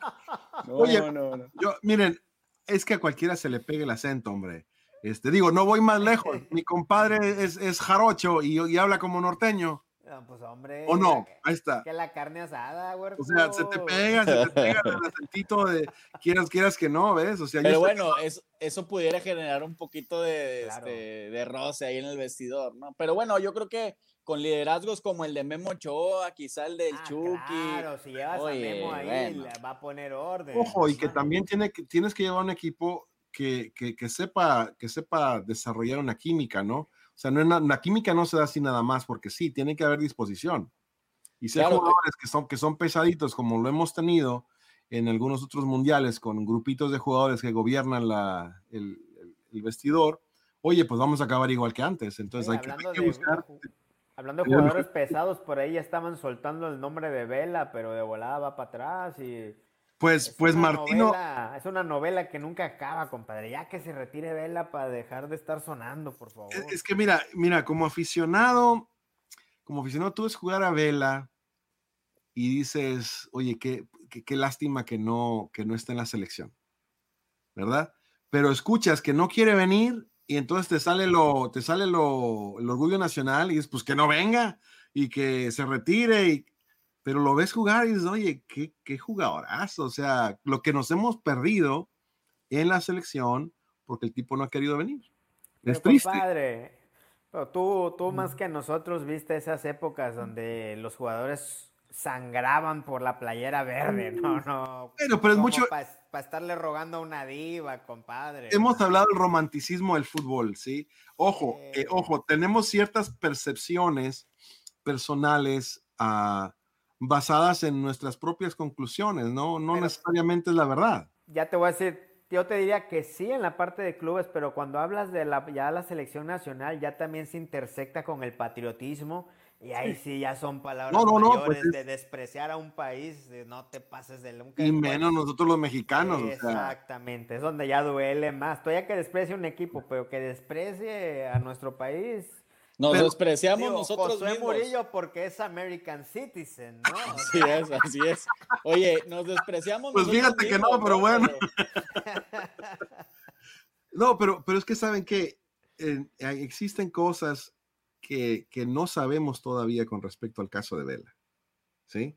No, oye, no, no. Yo, miren, es que a cualquiera se le pegue el acento, hombre. Este, digo, no voy más lejos. Mi compadre es, es jarocho y, y habla como norteño. No, pues hombre. ¿O no? Ahí está. Que la carne asada, güey. O sea, se te pega, se te pega el acentito de quieras, quieras que no, ¿ves? O sea, pero yo bueno, estoy... eso, eso pudiera generar un poquito de, Claro. este, de roce ahí en el vestidor, ¿no? Pero bueno, yo creo que con liderazgos como el de Memo Ochoa, quizá el del ah, Chucky. Claro, si llevas oye, a Memo ahí, bueno. le va a poner orden. Ojo, y que Mano. también tiene que, tienes que llevar un equipo que, que, que, sepa, que sepa desarrollar una química, ¿no? O sea, no, la, la química no se da así nada más, porque sí, tiene que haber disposición. Y si hay Claro, jugadores que son, que son pesaditos, como lo hemos tenido en algunos otros mundiales, con grupitos de jugadores que gobiernan la, el, el, el vestidor, oye, pues vamos a acabar igual que antes. Entonces Sí, hay, que, hay que de, buscar... Hablando de jugadores pesados, por ahí ya estaban soltando el nombre de Vela, pero de volada va para atrás y... Pues, es pues Martino... Novela, es una novela que nunca acaba, compadre. Ya que se retire Vela para dejar de estar sonando, por favor. Es, es que mira, mira, como aficionado, como aficionado tú ves jugar a Vela y dices, oye, qué, qué, qué lástima que no, que no esté en la selección, ¿verdad? Pero escuchas que no quiere venir y entonces te sale lo, te sale lo, el orgullo nacional y dices, pues que no venga y que se retire, y, pero lo ves jugar y dices, oye, qué, qué jugadorazo, o sea, lo que nos hemos perdido en la selección porque el tipo no ha querido venir. Pero, es triste. Compadre, pero tú, tú más que nosotros viste esas épocas donde los jugadores sangraban por la playera verde, no, no. Pero, pero es mucho... Para pa estarle rogando a una diva, compadre. Hemos hablado del romanticismo del fútbol, ¿sí? Ojo, eh, eh, ojo, tenemos ciertas percepciones personales uh, basadas en nuestras propias conclusiones, ¿no? No pero, necesariamente es la verdad. Ya te voy a decir, yo te diría que sí en la parte de clubes, pero cuando hablas de la, ya la selección nacional, ya también se intersecta con el patriotismo. Y ahí sí ya son palabras no, no, mayores no, pues es... de despreciar a un país, de no te pases de nunca. Y menos nosotros los mexicanos. Exactamente, o sea. Es donde ya duele más. Todavía que desprecie un equipo, pero que desprecie a nuestro país, Nos Pero- despreciamos Digo, nosotros Josué mismos. Murillo porque es American Citizen, ¿no? O Así es, así es. Oye, nos despreciamos Pues nosotros fíjate que mismos, no, pero bueno. sea, No, pero, pero es que saben que eh, existen cosas que, que no sabemos todavía con respecto al caso de Vela, ¿sí?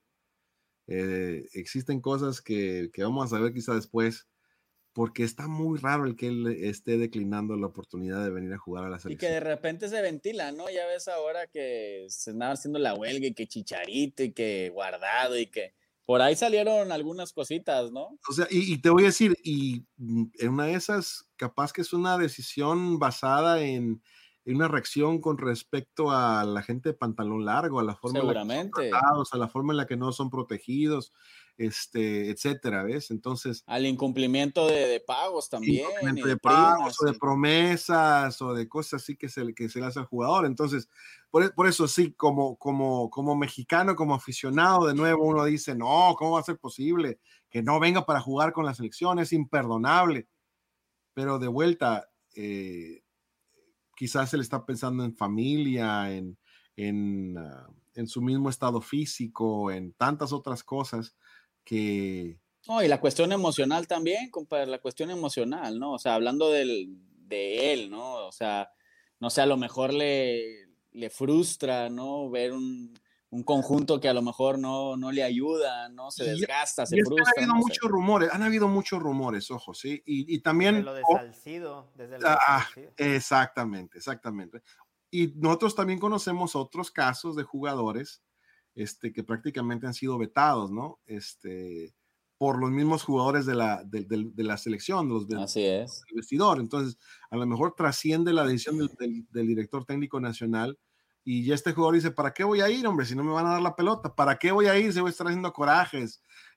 Eh, existen cosas que, que vamos a saber quizá después, porque está muy raro el que él esté declinando la oportunidad de venir a jugar a la Y que selección. de repente se ventila, ¿no? Ya ves ahora que se andaba haciendo la huelga y que Chicharito y que Guardado y que por ahí salieron algunas cositas, ¿no? O sea, y, y te voy a decir, y mm, en una de esas, capaz que es una decisión basada en, en una reacción con respecto a la gente de pantalón largo, a la forma en la que son Seguramente. tratados, a la forma en la que no son protegidos, este, etcétera, ¿ves? Entonces, Al incumplimiento de, de pagos también incumplimiento y de de pagos primas. o de y- promesas o de cosas así que se, le- que se le hace al jugador. Entonces, por, e- por eso sí, como, como, como mexicano, como aficionado, de nuevo uno dice, no, ¿cómo va a ser posible que no venga para jugar con la selección? Es imperdonable. Pero de vuelta, eh, quizás él está pensando en familia, en, en, uh, en su mismo estado físico, en tantas otras cosas que... No, y la cuestión emocional también, compadre, la cuestión emocional, ¿no? O sea, hablando del, de él, ¿no? O sea, no sé, a lo mejor le, le frustra, ¿no? Ver un, un conjunto que a lo mejor no, no le ayuda, ¿no? Se Y, desgasta, se y es que han frustra, habido no sé. muchos rumores, han habido muchos rumores, ojo, ¿sí? Y, y también... desde lo de oh, Salcido, desde lo de ah, Salcido. exactamente, exactamente. Y nosotros también conocemos otros casos de jugadores este, que prácticamente han sido vetados, ¿no? Este, por los mismos jugadores de la, de, de, de la selección, los del, Así es. del vestidor. Entonces, a lo mejor trasciende la decisión del, del, del director técnico nacional y ya este jugador dice, ¿para qué voy a ir, hombre? Si no me van a dar la pelota, ¿para qué voy a ir? Se voy a estar haciendo corajes.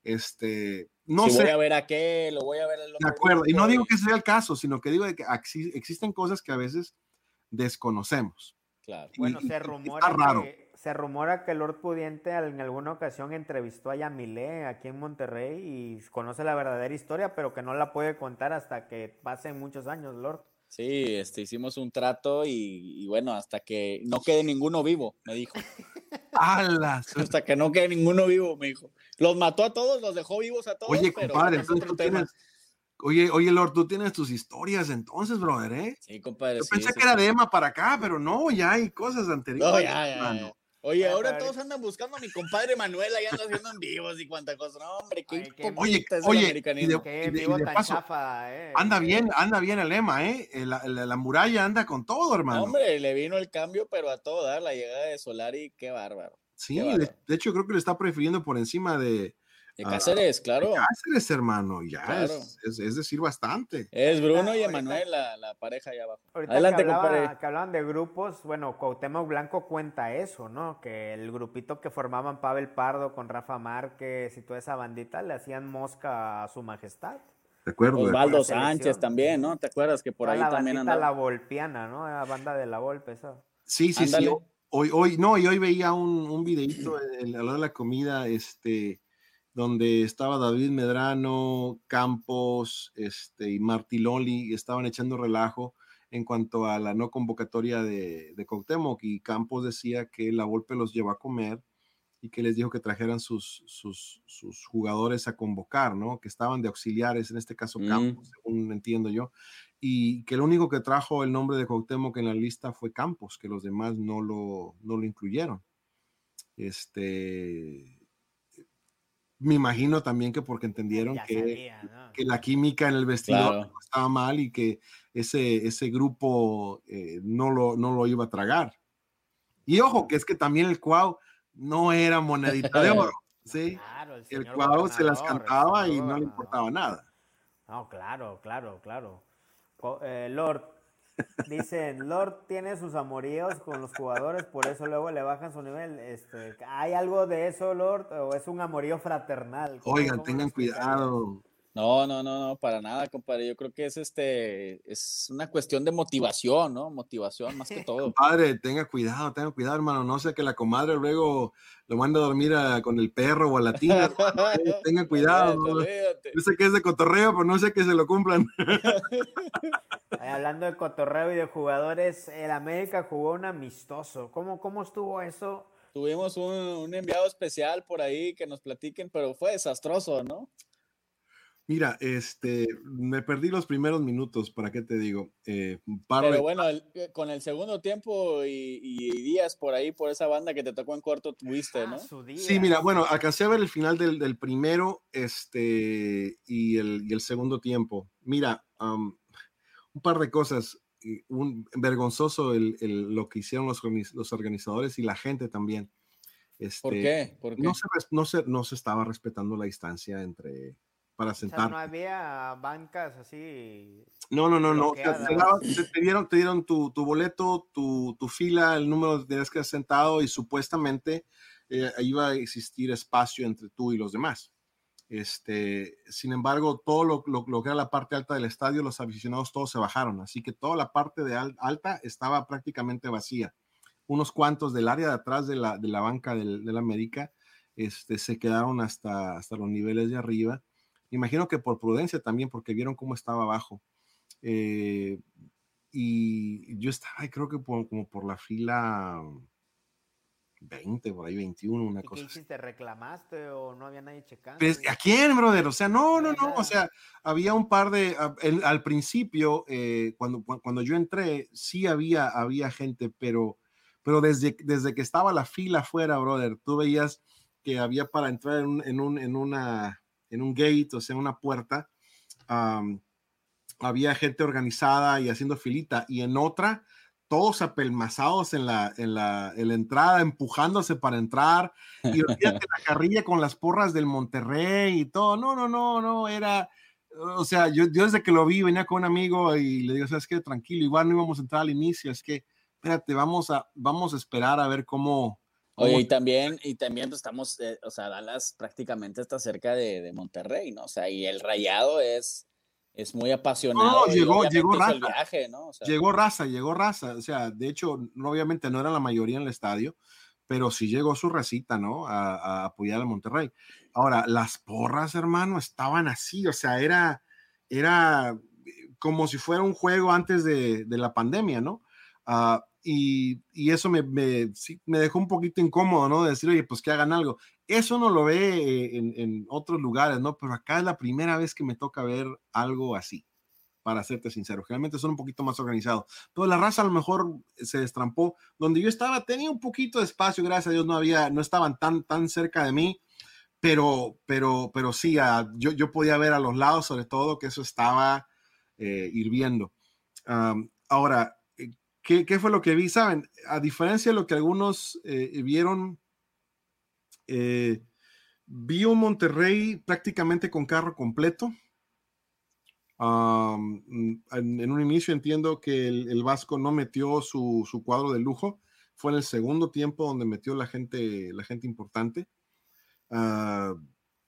Este, no si sé. voy a ver a aquel, lo voy a ver al De otro acuerdo, y no grupo, digo y- que sea el caso, sino que digo de que exi- existen cosas que a veces desconocemos. Claro. Y- Bueno, y- se y rumora está raro. que se rumora que Lord Pudiente en alguna ocasión entrevistó a Yamilé aquí en Monterrey y conoce la verdadera historia, pero que no la puede contar hasta que pasen muchos años, Lord. Sí, este, hicimos un trato y, y bueno, hasta que no quede ninguno vivo, me dijo. ¡Alas! Hasta que no quede ninguno vivo, me dijo. Los mató a todos, los dejó vivos a todos, Oye, pero compadre, es entonces otro tú tema. tienes, oye, oye, Lord, tú tienes tus historias entonces, brother, ¿eh? Sí, compadre, Yo sí, pensé sí, que era sí. de Emma para acá, pero no, ya hay cosas anteriores. No, ya, ya, hermano. ya. Oye, Bueno, ahora pero todos ahorita- andan buscando a mi compadre Manuel, ahí anda haciendo en vivos y cuánta cosa. No, hombre, qué Ay, qué- Oye, hipócrita es el oye, y americanismo. de- Qué y de- vivo y de tan paso, chafa, eh. Anda bien, anda bien el Emma, ¿eh? La, la, la muralla anda con todo, hermano. No, hombre, le vino el cambio, pero a todo dar, la llegada de Solari, qué bárbaro. Sí, qué de, bárbaro. de hecho creo que le está prefiriendo por encima de, De ah, Cáceres, claro. Cáceres, hermano, ya Claro. es, es, es decir bastante. Es Bruno y Ahorita- Emanuel, la, la pareja allá abajo. Ahorita Adelante, que, hablaba- compadre. que hablaban de grupos, bueno, Cuauhtémoc Blanco cuenta eso, ¿no? Que el grupito que formaban Pavel Pardo con Rafa Márquez y toda esa bandita le hacían mosca a su majestad. De acuerdo. de Osvaldo la selección. Sánchez también, ¿no? ¿Te acuerdas que por Toda ahí la también bandita la andaba? volpiana, ¿no? La banda de la Volpe, eso. Sí, sí, Ándale. sí. Hoy, hoy, no, y hoy veía un, un videito en- a la hora de la comida, este, donde estaba David Medrano, Campos, este, y Martiloli, y estaban echando relajo en cuanto a la no convocatoria de, de Cuauhtémoc, y Campos decía que la Volpe los llevó a comer y que les dijo que trajeran sus, sus, sus jugadores a convocar, ¿no? Que estaban de auxiliares, en este caso Mm. Campos, según entiendo yo, y que el único que trajo el nombre de Cuauhtémoc en la lista fue Campos, que los demás no lo, no lo incluyeron. Este, me imagino también que porque entendieron Ya que, sabía, ¿no? que la química en el vestidor Claro. estaba mal y que ese, ese grupo eh, no, lo, no lo iba a tragar. Y ojo, que es que también el Cuau no era monedita de oro, ¿sí? Claro, el El señor Cuau se las gobernador, el cantaba señor y no le gobernador. importaba nada. No, claro, claro, claro. Co- eh, Lord, dicen, Lord tiene sus amoríos con los jugadores, por eso luego le bajan su nivel. Este, ¿hay algo de eso, Lord? ¿O es un amorío fraternal? ¿Cómo- Oigan, cómo lo tengan explicarías? cuidado. No, no, no, no, para nada, compadre. Yo creo que es este, es una cuestión de motivación, ¿no? Motivación más que todo. Compadre, tenga cuidado, tenga cuidado, hermano. No sé que la comadre luego lo manda a dormir a, con el perro o a la tina, hermano. Eh, tenga cuidado. Olvídate, ¿no? olvídate. Yo sé que es de cotorreo, pero no sé que se lo cumplan. Ay, hablando de cotorreo y de jugadores, el América jugó un amistoso. ¿Cómo, cómo estuvo eso? Tuvimos un, un enviado especial por ahí que nos platiquen, pero fue desastroso, ¿no? Mira, este, me perdí los primeros minutos, ¿para qué te digo? Eh, un par Pero de- bueno, el- con el segundo tiempo y, y días por ahí, por esa banda que te tocó en corto, tuviste, Ah, ¿no? su día. Sí, mira, bueno, alcancé a ver el final del, del primero, este, y el, y el segundo tiempo. Mira, um, un par de cosas, y un vergonzoso el, el- lo que hicieron los, organiz- los organizadores y la gente también. Este, ¿Por qué? ¿Por qué? No se, res- no, se, no se estaba respetando la distancia entre, para O sea, sentar. no había bancas así. No, no, no, no. O sea, bloqueadas. te, daba- te- te dieron, te dieron tu, tu boleto, tu, tu fila, el número que tenías que haber sentado y supuestamente eh, iba a existir espacio entre tú y los demás. Este, sin embargo, todo lo, lo, lo que era la parte alta del estadio, los aficionados todos se bajaron, así que toda la parte de al, alta estaba prácticamente vacía. Unos cuantos del área de atrás de la, de la banca del, del América este, se quedaron hasta, hasta los niveles de arriba. Imagino que por prudencia también, porque vieron cómo estaba abajo. Eh, y yo estaba, creo que por, como por la fila veinte, por ahí veintiuno, una ¿Y qué cosa así. hiciste? ¿Reclamaste o no había nadie checando? Pues, ¿a quién, brother? O sea, no, no, Había no. nada. O sea, había un par de. a- el- al principio, eh, cuando, cu- cuando yo entré, sí había, había gente, pero, pero desde, desde que estaba la fila afuera, brother, tú veías que había para entrar en un, en un, en una, en un gate, o sea, una puerta. um, Había gente organizada y haciendo filita, y en otra, todos apelmazados en la, en la, en la entrada, empujándose para entrar, y olvídate la carrilla con las porras del Monterrey y todo. No, no, no, no, era, o sea, yo, yo desde que lo vi, venía con un amigo y le digo, ¿sabes qué? Tranquilo, igual no íbamos a entrar al inicio, es que, espérate, vamos a, vamos a esperar a ver cómo. cómo Oye, y también, y también pues, estamos, eh, o sea, Dallas prácticamente está cerca de, de Monterrey, ¿no? O sea, y el Rayado es, es muy apasionado. No, y llegó- obviamente llegó hizo el raza. viaje, ¿no? O sea, Llegó raza, llegó raza, o sea, de hecho, no, obviamente no era la mayoría en el estadio, pero sí llegó su racita, ¿no? A, a apoyar a Monterrey. Ahora, las porras, hermano, estaban así, o sea, era, era como si fuera un juego antes de, de la pandemia, ¿no? Ah, y, y eso me, me, sí, me dejó un poquito incómodo, ¿no? De decir, oye, pues que hagan algo. Eso no lo ve eh, en, en otros lugares, ¿no? Pero acá es la primera vez que me toca ver algo así, para serte sincero. Generalmente son un poquito más organizados. Pero la raza a lo mejor se destrampó. Donde yo estaba tenía un poquito de espacio, gracias a Dios no había, no estaban tan, tan cerca de mí, pero, pero, pero sí, a, yo, yo podía ver a los lados, sobre todo, que eso estaba eh, hirviendo. Um, ahora, eh, ¿qué, ¿qué fue lo que vi? Saben, a diferencia de lo que algunos eh, vieron, eh, vi un Monterrey prácticamente con carro completo. Um, en, en un inicio entiendo que el, el Vasco no metió su, su cuadro de lujo. Fue en el segundo tiempo donde metió la gente, la gente importante. Uh,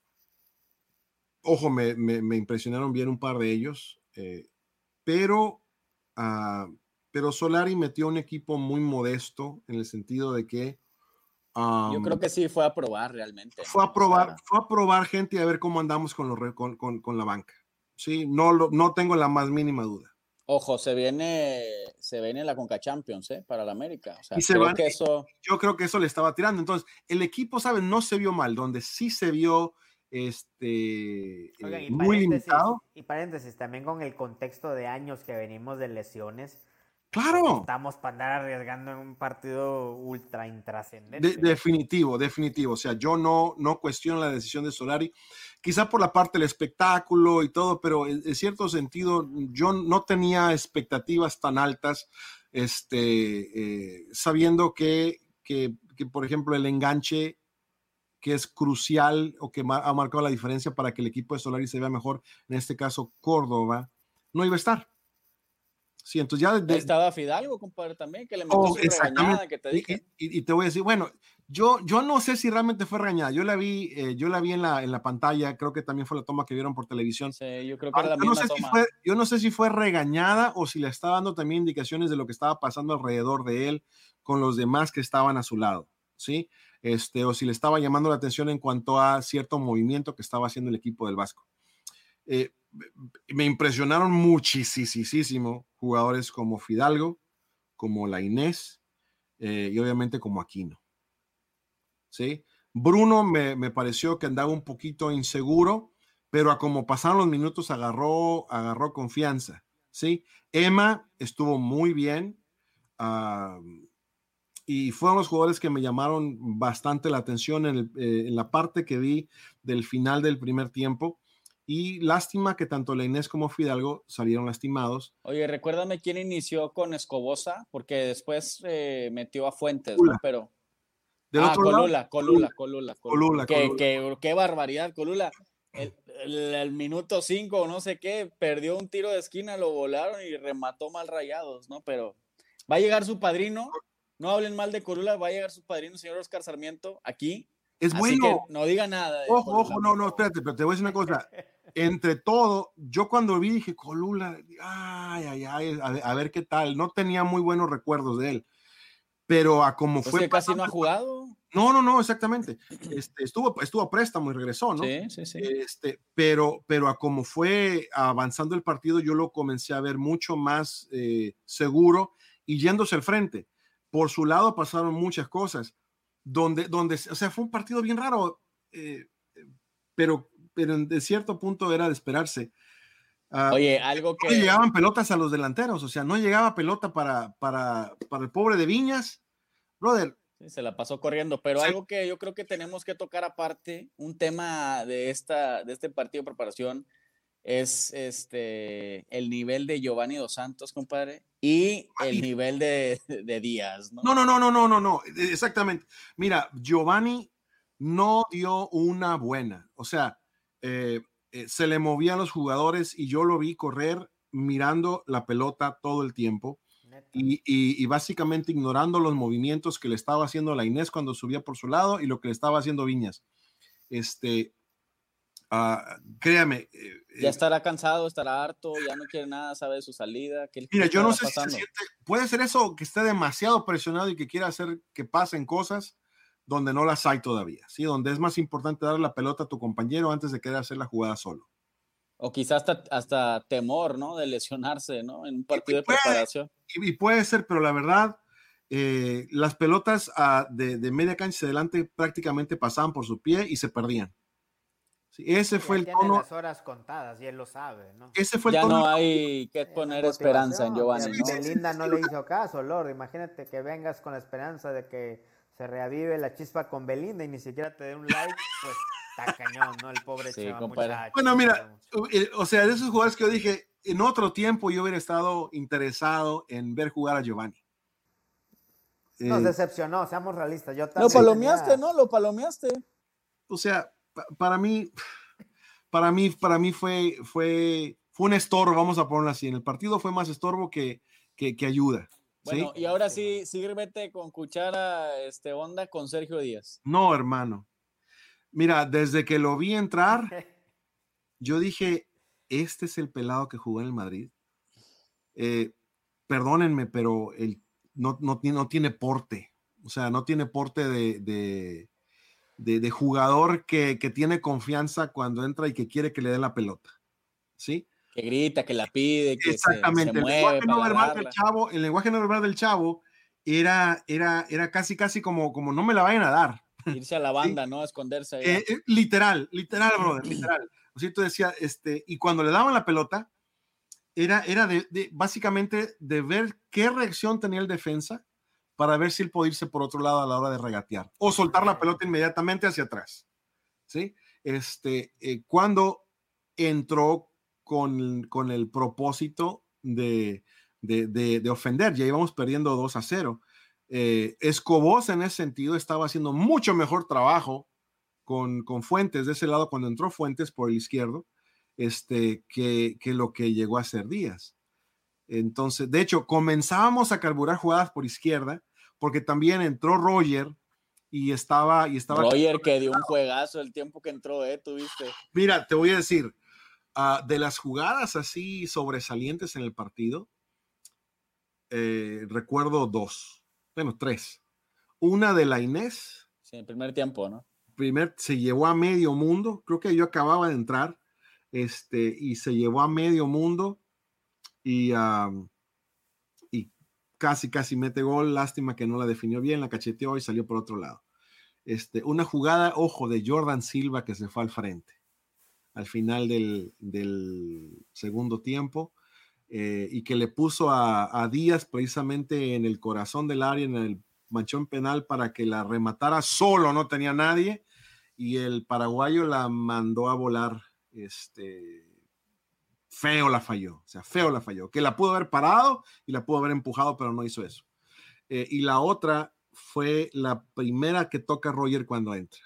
ojo, me, me, me impresionaron bien un par de ellos, eh, pero, uh, pero Solari metió un equipo muy modesto en el sentido de que um, yo creo que sí fue a probar realmente. fue ¿no? a probar, O sea, fue a probar gente y a ver cómo andamos con, los, con, con, con la banca. Sí, no, lo, no tengo la más mínima duda. ojo, se viene, se viene la Conca Champions, ¿eh? Para la América. O sea, Y se creo van- que eso. Yo creo que eso le estaba tirando. Entonces, el equipo, ¿saben? No se vio mal. Donde sí se vio este, Oigan, eh, y muy paréntesis, limitado. y paréntesis, también con el contexto de años que venimos de lesiones, Claro, estamos para andar arriesgando en un partido ultra intrascendente. de- definitivo, definitivo. O sea, yo no, no cuestiono la decisión de Solari, quizá por la parte del espectáculo y todo, pero en, en cierto sentido yo no tenía expectativas tan altas, este, eh, sabiendo que, que, que, por ejemplo, el enganche que es crucial o que ma- ha marcado la diferencia para que el equipo de Solari se vea mejor, en este caso Córdoba, no iba a estar. Sí, entonces ya de, Estaba Fidalgo, compadre, también, que le metió Oh, su exactamente. regañada que te Y, dije. y- y te voy a decir, bueno, Yo, yo no sé si realmente fue regañada. Yo la vi, eh, yo la vi en la, en la pantalla. Creo que también fue la toma que vieron por televisión. Sí, yo creo que era Ah, la yo, no misma sé toma. si fue, yo no sé si fue regañada o si le estaba dando también indicaciones de lo que estaba pasando alrededor de él con los demás que estaban a su lado, ¿sí? Este, o si le estaba llamando la atención en cuanto a cierto movimiento que estaba haciendo el equipo del Vasco. Eh, me impresionaron muchísimo jugadores como Fidalgo, como la Inés eh, y obviamente como Aquino. ¿Sí? Bruno me, me pareció que andaba un poquito inseguro, pero a como pasaron los minutos agarró, agarró confianza. ¿Sí? Emma estuvo muy bien uh, y fueron los jugadores que me llamaron bastante la atención en, el, eh, en la parte que vi del final del primer tiempo. Y lástima que tanto la Inés como Fidalgo salieron lastimados. Oye, recuérdame quién inició con Escobosa, porque después eh, metió a Fuentes, Colula. ¿No? Pero... Del ah, otro Colula, lado, Colula, Colula, Colula. Colula, qué, Colula. Qué, qué barbaridad, Colula. El, el, el minuto cinco, no sé qué, perdió un tiro de esquina, lo volaron y remató mal Rayados, ¿no? Pero va a llegar su padrino, no hablen mal de Colula, va a llegar su padrino, señor Oscar Sarmiento, aquí. Es así bueno. que no diga nada. Ojo, Colula, ojo, no, no, espérate, pero te voy a decir una cosa. Entre todo, yo cuando vi dije, Colula, ay, ay, ay, a ver, a ver qué tal. No tenía muy buenos recuerdos de él, pero a como pues fue. Que casi no ha jugado. No, no, no, exactamente. Este, estuvo, estuvo a préstamo y regresó, ¿no? Sí, sí, sí. Este, pero, pero a como fue avanzando el partido, yo lo comencé a ver mucho más eh, seguro y yéndose al frente. Por su lado pasaron muchas cosas, donde, donde, o sea, fue un partido bien raro, eh, pero, pero de cierto punto era de esperarse. Uh, Oye, algo que... No llegaban pelotas a los delanteros, o sea, no llegaba pelota para, para, para el pobre de Viñas, brother. Sí, se la pasó corriendo, pero sí. Algo que yo creo que tenemos que tocar aparte, un tema de, esta, de este partido de preparación, es este, el nivel de Giovanni Dos Santos, compadre, y el nivel de, de Díaz, ¿no? No, no, no, no, no, no, no, exactamente. Mira, Giovanni no dio una buena, o sea, eh, eh, se le movían los jugadores y yo lo vi correr mirando la pelota todo el tiempo. Y, y, y básicamente ignorando los movimientos que le estaba haciendo la Inés cuando subía por su lado y lo que le estaba haciendo Viñas. Este, uh, créame. Eh, ya estará cansado, estará harto, ya no quiere nada, sabe de su salida. ¿Qué, mira, qué yo no sé pasando? si se siente, puede ser eso, que esté demasiado presionado y que quiera hacer que pasen cosas donde no las hay todavía, ¿sí? Donde es más importante darle la pelota a tu compañero antes de querer hacer la jugada solo. O quizás hasta, hasta temor, ¿no? De lesionarse, ¿no? En un partido y puede, de preparación. Y, y puede ser, pero la verdad, eh, las pelotas uh, de, de media cancha adelante prácticamente pasaban por su pie y se perdían. Sí, ese sí, fue el tiene tono. Las horas contadas y él lo sabe, ¿no? Ese fue el ya tono. no hay que poner esperanza en Giovanni, ¿no? Belinda no le hizo caso, Lord. Imagínate que vengas con la esperanza de que se reavive la chispa con Belinda y ni siquiera te dé un like, pues está cañón, ¿no? El pobre sí, chaval, muchacho. Bueno, mira, o sea, de esos jugadores que yo dije, en otro tiempo yo hubiera estado interesado en ver jugar a Giovanni. Nos eh, decepcionó, seamos realistas. Yo Lo palomeaste, tenía... ¿no? Lo palomeaste. O sea, pa para mí, para mí, para mí fue, fue, fue un estorbo, vamos a ponerlo así. En el partido fue más estorbo que, que, que ayuda. Bueno, ¿sí? Y ahora sí, sírvete con cuchara este, onda con Sergio Díaz. No, hermano. Mira, desde que lo vi entrar, yo dije, este es el pelado que jugó en el Madrid. Eh, perdónenme, pero el, no, no, no tiene porte. O sea, no tiene porte de, de, de, de jugador que, que tiene confianza cuando entra y que quiere que le den la pelota. ¿Sí? Que grita, que la pide, que Exactamente. se, se el mueve lenguaje para no verbal agarrarla. del chavo, el lenguaje no verbal del chavo era, era, era casi, casi como, como no me la vayan a dar. Irse a la banda, ¿sí? ¿no? A esconderse. Eh, eh, literal, literal, brother, literal. O sea, tú decías, este, y cuando le daban la pelota, era, era de, de, básicamente de ver qué reacción tenía el defensa para ver si él podía irse por otro lado a la hora de regatear o soltar la pelota inmediatamente hacia atrás. ¿Sí? Este, eh, cuando entró con, con el propósito de, de, de, de ofender, ya íbamos perdiendo dos a cero. Eh, Escobosa en ese sentido estaba haciendo mucho mejor trabajo con, con Fuentes de ese lado cuando entró Fuentes por el izquierdo este, que, que lo que llegó a hacer Díaz. Entonces, de hecho, comenzábamos a carburar jugadas por izquierda porque también entró Roger y estaba... Y estaba Roger, que dio un juegazo el tiempo que entró, ¿eh? ¿Tuviste? Mira, te voy a decir, uh, de las jugadas así sobresalientes en el partido, eh, recuerdo dos, bueno, tres. Una de Lainez. Sí, el primer tiempo, ¿no? Primer, se llevó a medio mundo, creo que yo acababa de entrar, este, y se llevó a medio mundo, y... Um, y casi, casi mete gol. Lástima que no la definió bien, la cacheteó y salió por otro lado. Este, una jugada, ojo, de Jordan Silva que se fue al frente al final del, del segundo tiempo, eh, y que le puso a, a Díaz precisamente en el corazón del área, en el manchón penal, para que la rematara solo, no tenía nadie, y el paraguayo la mandó a volar. Este... Feo la falló, o sea, feo la falló, que la pudo haber parado y la pudo haber empujado, pero no hizo eso. Eh, y la otra fue la primera que toca Roger cuando entra.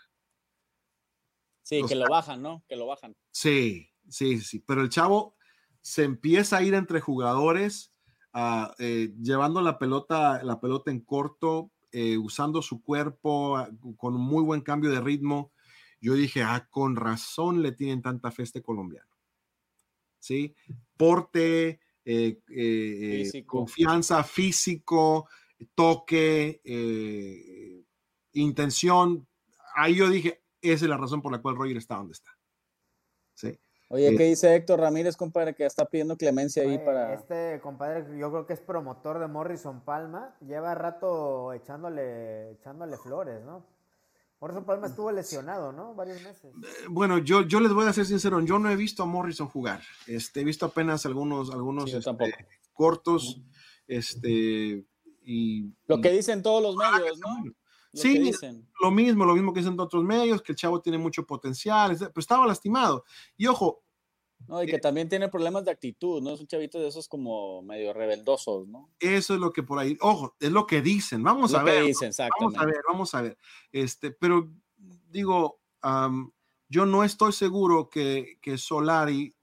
Sí, o que sea, lo bajan, ¿no? Que lo bajan. Sí, sí, sí, pero el chavo se empieza a ir entre jugadores, uh, eh, llevando la pelota, la pelota en corto, eh, usando su cuerpo, uh, con un muy buen cambio de ritmo. Yo dije, ah, con razón le tienen tanta fe a este colombiano. ¿Sí? Porte, eh, eh, Físico. confianza, físico, toque, eh, intención. Ahí yo dije, esa es la razón por la cual Roger está donde está. ¿Sí? Oye, Eh, ¿qué dice Héctor Ramírez, compadre, que está pidiendo clemencia ahí Oye, para... Este compadre, yo creo que es promotor de Morrison Palma, lleva rato echándole, echándole flores, ¿no? Morrison Palma estuvo lesionado, ¿no? Varios meses. Bueno, yo, yo les voy a ser sincero, yo no he visto a Morrison jugar. Este, he visto apenas algunos, algunos Sí, yo este, tampoco. cortos. Este, y, Lo y, que dicen todos los medios, ¿no? Lo sí, que dicen. lo mismo, lo mismo que dicen de otros medios, que el chavo tiene mucho potencial, pero estaba lastimado. Y ojo. No, y que eh, también tiene problemas de actitud, ¿no? Es un chavito de esos como medio rebeldosos, ¿no? Eso es lo que por ahí, ojo, es lo que dicen. Vamos lo a ver. Que dicen, vamos a ver, vamos a ver. Este, pero digo, um, yo no estoy seguro que, que Solari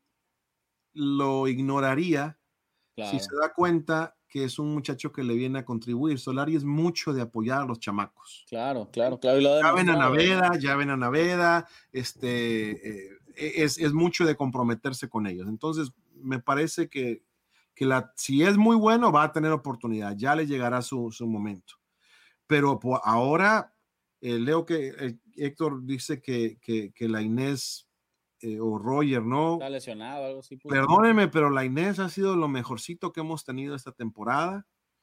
lo ignoraría, claro, si se da cuenta que es un muchacho que le viene a contribuir. Solari es mucho de apoyar a los chamacos. Claro, claro, claro. Y lo ya ven a Naveda, ya ven a Naveda, este, eh, es, es mucho de comprometerse con ellos. Entonces, me parece que, que la, si es muy bueno, va a tener oportunidad, ya le llegará su, su momento. Pero por ahora, eh, leo que eh, Héctor dice que, que, que la Inés eh, o Roger, ¿no? Está lesionado, algo así. Pues. Perdónenme, pero la Inés ha sido lo mejorcito que hemos tenido esta temporada.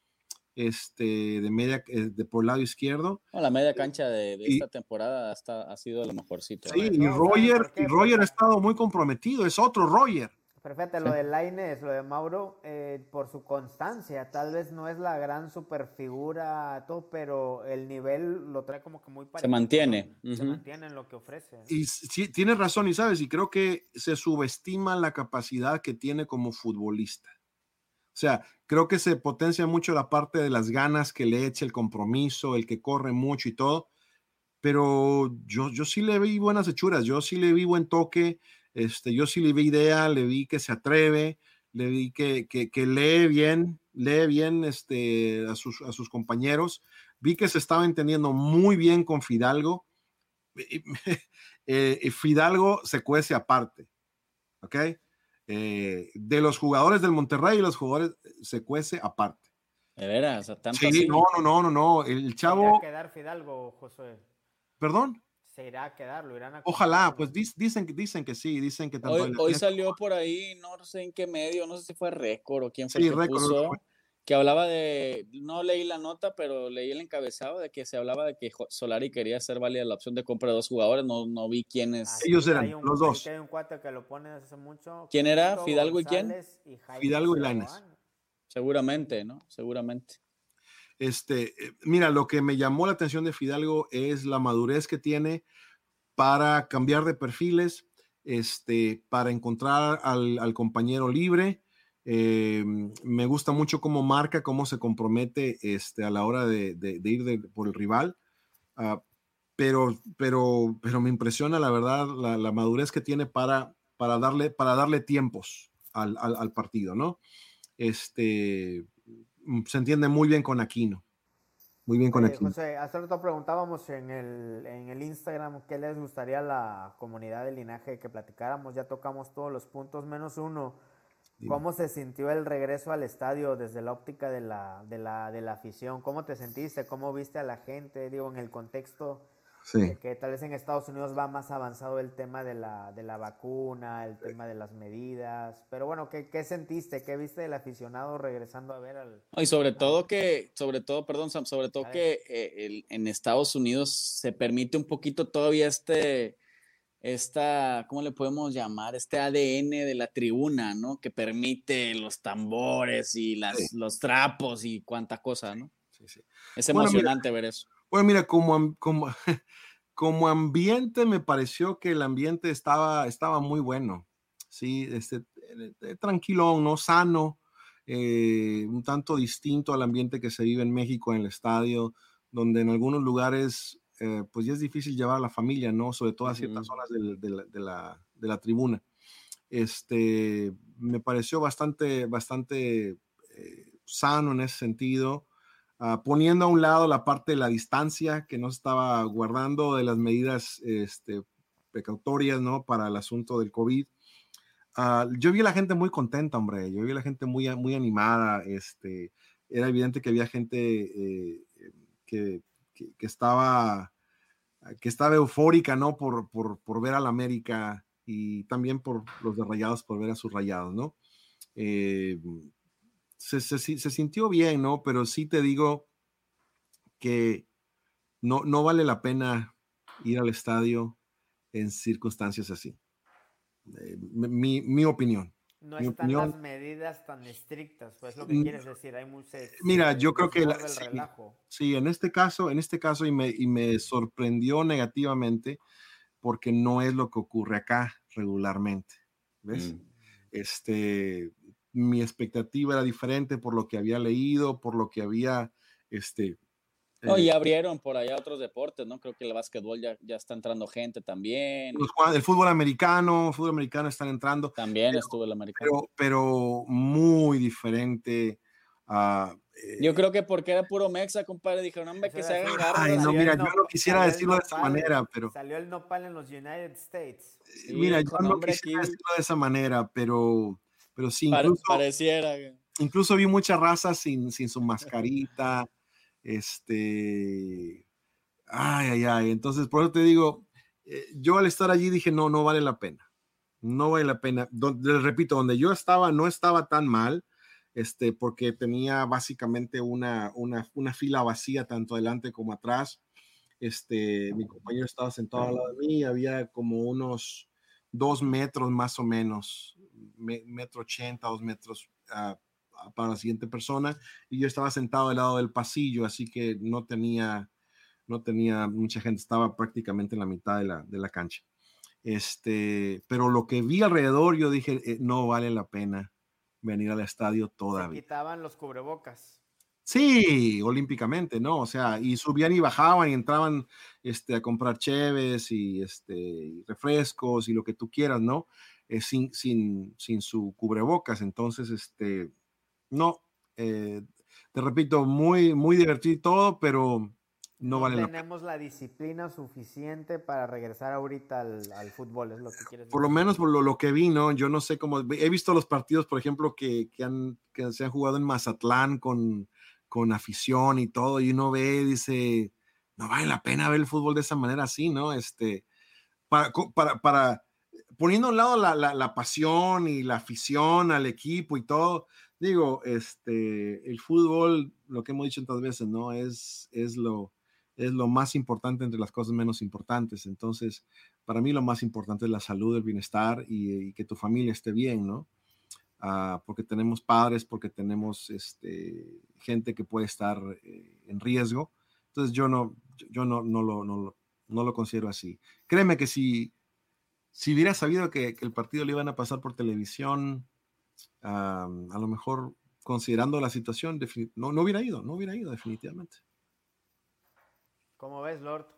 Este, de media, de por el lado izquierdo. No, la media cancha de, de y, esta temporada hasta, ha sido lo mejorcito. Sí, y Roger, y Roger ha estado muy comprometido, es otro Roger. Pero fíjate, sí, lo de Lainez, lo de Mauro, eh, por su constancia, tal vez no es la gran superfigura, todo, pero el nivel lo trae como que muy parecido. Se mantiene. ¿no? Uh-huh. Se mantiene en lo que ofrece. Y sí, tienes razón, y sabes, y creo que se subestima la capacidad que tiene como futbolista. O sea, creo que se potencia mucho la parte de las ganas que le echa, el compromiso, el que corre mucho y todo, pero yo, yo sí le vi buenas hechuras, yo sí le vi buen toque, este, yo sí le vi idea, le vi que se atreve, le vi que, que, que lee bien, lee bien este, a, sus, a sus compañeros, vi que se estaba entendiendo muy bien con Fidalgo, eh, Fidalgo se cuece aparte, ¿ok? Eh, de los jugadores del Monterrey y los jugadores se cuece aparte. ¿De veras? ¿Tanto sí, así? no, no, no, no, no, el chavo... ¿Se irá a quedar Fidalgo, Josué? ¿Perdón? Se irá a quedar, lo irán a... Ojalá, pues dicen, dicen que sí, dicen que... Tanto hoy, hoy salió por ahí, no sé en qué medio, no sé si fue Récord o quién fue sí, el que Récord, puso, Récord. que hablaba de, no leí la nota, pero leí el encabezado de que se hablaba de que Solari quería hacer válida la opción de compra de dos jugadores, no, no vi quiénes. Ah, ellos eran, un, los dos. Hay un cuate que lo pone hace mucho. ¿Quién era? ¿Fidalgo González y quién? Y Fidalgo y Lainez. Seguramente, ¿no? Seguramente. Este, mira, lo que me llamó la atención de Fidalgo es la madurez que tiene para cambiar de perfiles, este, para encontrar al, al compañero libre. Eh, me gusta mucho cómo marca, cómo se compromete este, a la hora de, de, de ir de, por el rival. Uh, pero, pero, pero me impresiona, la verdad, la, la madurez que tiene para, para, darle, para darle tiempos al, al, al partido, ¿no? Este, se entiende muy bien con Aquino. muy bien con Oye, equipo. José, hace rato preguntábamos en el, en el Instagram qué les gustaría a la comunidad de Linaje que platicáramos. Ya tocamos todos los puntos, menos uno. Dime. ¿Cómo se sintió el regreso al estadio desde la óptica de la, de la, de la afición? ¿Cómo te sentiste? ¿Cómo viste a la gente? Digo, en el contexto Sí. de que tal vez en Estados Unidos va más avanzado el tema de la, de la vacuna, el tema de las medidas. Pero bueno, ¿qué, qué sentiste? ¿Qué viste del aficionado regresando a ver al... Y sobre al- todo que, sobre todo, perdón, Sam, sobre todo A ver. que eh, el- en Estados Unidos se permite un poquito todavía este, esta, ¿cómo le podemos llamar? Este A D N de la tribuna, ¿no? Que permite los tambores y las, Sí. los trapos y cuánta cosa, ¿no? Sí, sí. Es Bueno, mira, emocionante ver eso. Bueno, mira, como, am- como, como ambiente me pareció que el ambiente estaba, estaba muy bueno, sí, este, eh, eh, tranquilo, ¿no? Sano, eh, un tanto distinto al ambiente que se vive en México en el estadio, donde en algunos lugares eh, pues ya es difícil llevar a la familia, ¿no? Sobre todo a ciertas Ujú. zonas del- de, la, de la- de la tribuna. Este, me pareció bastante, bastante eh, sano en ese sentido, ah, poniendo a un lado la parte de la distancia que no se estaba guardando, de las medidas este, precautorias, ¿no? Para el asunto del COVID. Ah, yo vi a la gente muy contenta, hombre. Yo vi a la gente muy, muy animada. Este, era evidente que había gente eh, que, que, que estaba que estaba eufórica, ¿no? Por, por, por ver al América y también por los de Rayados, por ver a sus Rayados, ¿no? Eh, se, se, se sintió bien, ¿no? Pero sí te digo que no, no vale la pena ir al estadio en circunstancias así. Eh, mi, mi opinión. No Mi están opinión. las medidas tan estrictas, pues lo que Mm, quieres decir, hay mu- se, Mira, se yo creo que la- desborda el sí, relajo. sí, en este caso, en este caso, y me, y me sorprendió negativamente porque no es lo que ocurre acá regularmente. ¿Ves? Mm. Este, mi expectativa era diferente por lo que había leído, por lo que había, este, No, eh, y abrieron por allá otros deportes, ¿no? Creo que el básquetbol ya, ya está entrando gente también. los Y jugad- el fútbol americano, el fútbol americano están entrando, también pero, estuvo el americano. pero, pero muy diferente. a Yo creo que porque era puro mexa, compadre, dijeron, hombre, que Eso se iba a hagan decir, Ay, garras. no, salió mira, el yo no- no quisiera salió el decirlo de esa nopal, manera, pero Salió el nopal en los United States. Sí, mira, yo dijo, no hombre, quisiera aquí decirlo de esa manera, pero, pero sí, pare- incluso, pareciera. incluso vi mucha raza sin, sin su mascarita, este, ay, ay, ay, entonces por eso te digo, eh, yo al estar allí dije, no, no vale la pena, no vale la pena. Donde, les repito, donde yo estaba no estaba tan mal, este, porque tenía básicamente una, una, una fila vacía tanto adelante como atrás. Este, mi compañero estaba sentado al lado de mí, había como unos dos metros más o menos, me, metro ochenta, dos metros uh, para la siguiente persona, y yo estaba sentado al lado del pasillo, así que no tenía, no tenía mucha gente, estaba prácticamente en la mitad de la, de la cancha. Este, pero lo que vi alrededor, yo dije, eh, no vale la pena venir al estadio Se todavía. quitaban los cubrebocas. Sí, olímpicamente, ¿no? O sea, y subían y bajaban y entraban este, a comprar cheves y, este, y refrescos y lo que tú quieras, ¿no? Eh, sin, sin, sin su cubrebocas. Entonces, este, no, eh, te repito, muy, muy divertido y todo, pero no, No vale la pena. tenemos la disciplina suficiente para regresar ahorita al, al fútbol, es lo que quieres Por lo decir. menos por lo, lo que vi, ¿no? Yo no sé cómo, he visto los partidos, por ejemplo, que, que, han, que se han jugado en Mazatlán con, con afición y todo, y uno ve, dice, no vale la pena ver el fútbol de esa manera así, ¿no? Este, para, para, para poniendo a un lado la, la, la pasión y la afición al equipo y todo, digo, este, el fútbol, lo que hemos dicho tantas veces, ¿no? Es, es lo, es lo más importante entre las cosas menos importantes. Entonces, para mí lo más importante es la salud, el bienestar y, y que tu familia esté bien, ¿no? Uh, porque tenemos padres, porque tenemos este, gente que puede estar eh, en riesgo. Entonces yo no, yo no, no, lo, no, lo, no lo considero así. Créeme que si, si hubiera sabido que, que el partido le iban a pasar por televisión, uh, a lo mejor considerando la situación, no, no hubiera ido, no hubiera ido definitivamente. ¿Cómo ves, Lord?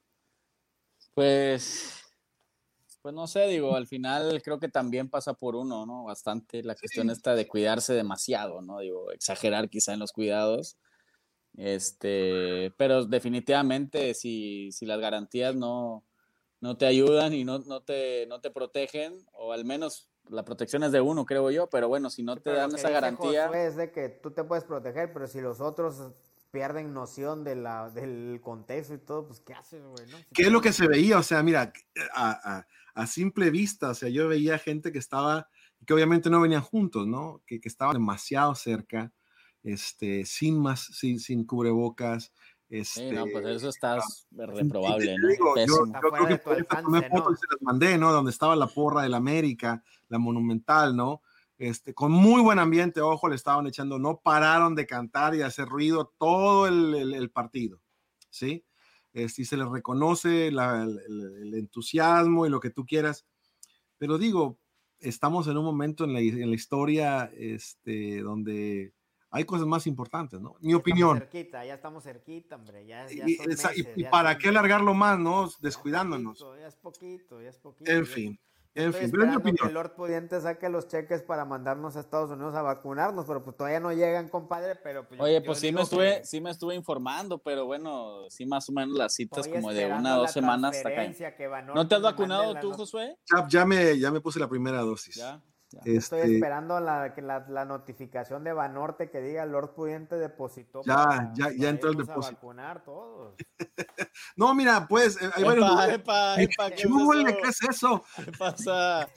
Pues, pues no sé, digo, al final creo que también pasa por uno, ¿no? Bastante la cuestión esta de cuidarse demasiado, ¿no? Digo, exagerar quizá en los cuidados. Este, pero definitivamente si, si las garantías no, no te ayudan y no, no, te, no te protegen, o al menos la protección es de uno, creo yo, pero bueno, si no te Pero dan lo que esa dice garantía... Josué es de que tú te puedes proteger, pero si los otros pierden noción de la, del contexto y todo, pues ¿qué haces, güey? ¿No? Si ¿Qué te- es lo que se veía? O sea, mira, a, a, a simple vista, o sea, yo veía gente que estaba, que obviamente no venían juntos, ¿no? Que, que estaban demasiado cerca, este, sin más, sin, sin cubrebocas. Este, Sí, no, pues eso está y reprobable, te ¿no? digo, yo, Pésimo. Está yo fuera creo de que tu por esta tomé alcance, fotos ¿no? y se las mandé, ¿no? Donde estaba la porra del América, la Monumental, ¿no? Este, con muy buen ambiente, ojo, le estaban echando, no pararon de cantar y de hacer ruido todo el, el, el partido, ¿sí? Este, y se les reconoce la, el, el entusiasmo y lo que tú quieras, pero digo, estamos en un momento en la, en la historia este, donde hay cosas más importantes, ¿no? Mi Ya opinión. estamos cerquita, ya estamos cerquita, hombre, ya, ya Y, son esa- y- meses, y ya para son- qué alargarlo más, ¿no? ya es Descuidándonos. poquito, ya es poquito, ya es poquito. En ya- fin, Yo en estoy fin, pero es mi esperando que opinión. el Lord Pudiente saque los cheques para mandarnos a Estados Unidos a vacunarnos, pero pues todavía no llegan, compadre, pero pues yo- Oye, yo pues sí digo me estuve, que sí me estuve informando, pero bueno, sí más o menos las citas estoy como de una esperando o dos la semanas hasta acá. transferencia que Banorte ¿No te has me mande vacunado la tú, not- Josué? Ya, ya, me, ya me puse la primera dosis. Ya, ya. Yo estoy Este, esperando la, que la, la notificación de Banorte que diga Lord Pudiente depositó Ya, para, ya- ya para entró el irnos a depósito. vacunar todos. no, mira, pues eh, hay varios Epa, lugares. epa, epa, ¿qué es Chúbole, eso? ¿qué es eso? ¿Qué pasa?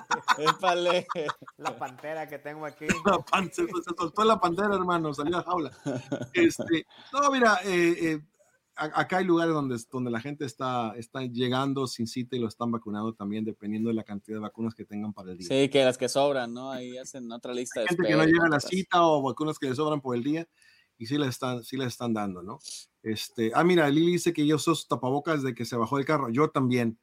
Épale. La pantera que tengo aquí. La pan- se, se soltó la pantera, hermano, salió a la jaula. Este, no, mira, eh, eh, a- acá hay lugares donde, donde la gente está, está llegando sin cita y lo están vacunando también, dependiendo de la cantidad de vacunas que tengan para el día. Sí, que las que sobran, ¿no? Ahí hacen otra lista de Gente que espera. no y llega a la cosas. cita o vacunas que le sobran por el día y sí les están, sí les están dando, ¿no? Este, ah, mira, Lili dice que yo uso tapabocas de que se bajó del carro. Yo también.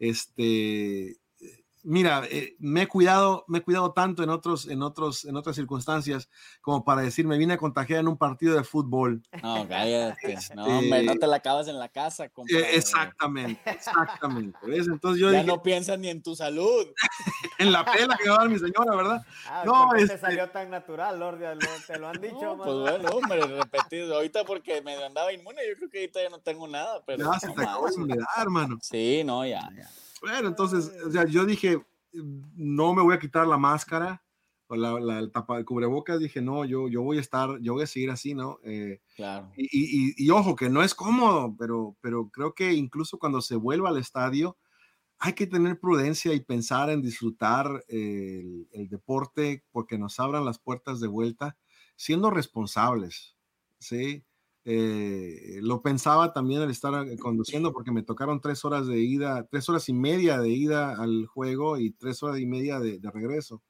Este, mira, eh, me he cuidado, me he cuidado tanto en otros, en otros, en otras circunstancias como para decir, me vine a contagiar en un partido de fútbol. No, cállate. Este, No, hombre, no te la acabas en la casa, Eh, compadre. exactamente, exactamente. ¿Ves? Entonces yo Ya dije, no piensas ni en tu salud. en la pela que va a dar mi señora, ¿verdad? Ah, No, ¿por qué este- te salió tan natural, Lord? Ya lo- te lo han dicho, No, más pues o bueno, hombre, repetido. Ahorita porque me andaba inmune, yo creo que ahorita ya no tengo nada, pero Ya se no te acabó manches. la humedad, hermano. Sí, no, ya, ya. Bueno, entonces, o sea, yo dije, no me voy a quitar la máscara o la, la- el tapa, el cubrebocas. Dije, no, yo, yo voy a estar, yo voy a seguir así, ¿no? Eh, Claro. y, y- y- y ojo, que no es cómodo, pero, pero creo que incluso cuando se vuelva al estadio, hay que tener prudencia y pensar en disfrutar eh, el, el deporte porque nos abran las puertas de vuelta, siendo responsables, ¿sí? Eh, lo pensaba también al estar conduciendo porque me tocaron tres horas de ida, tres horas y media de ida al juego y tres horas y media de, de regreso.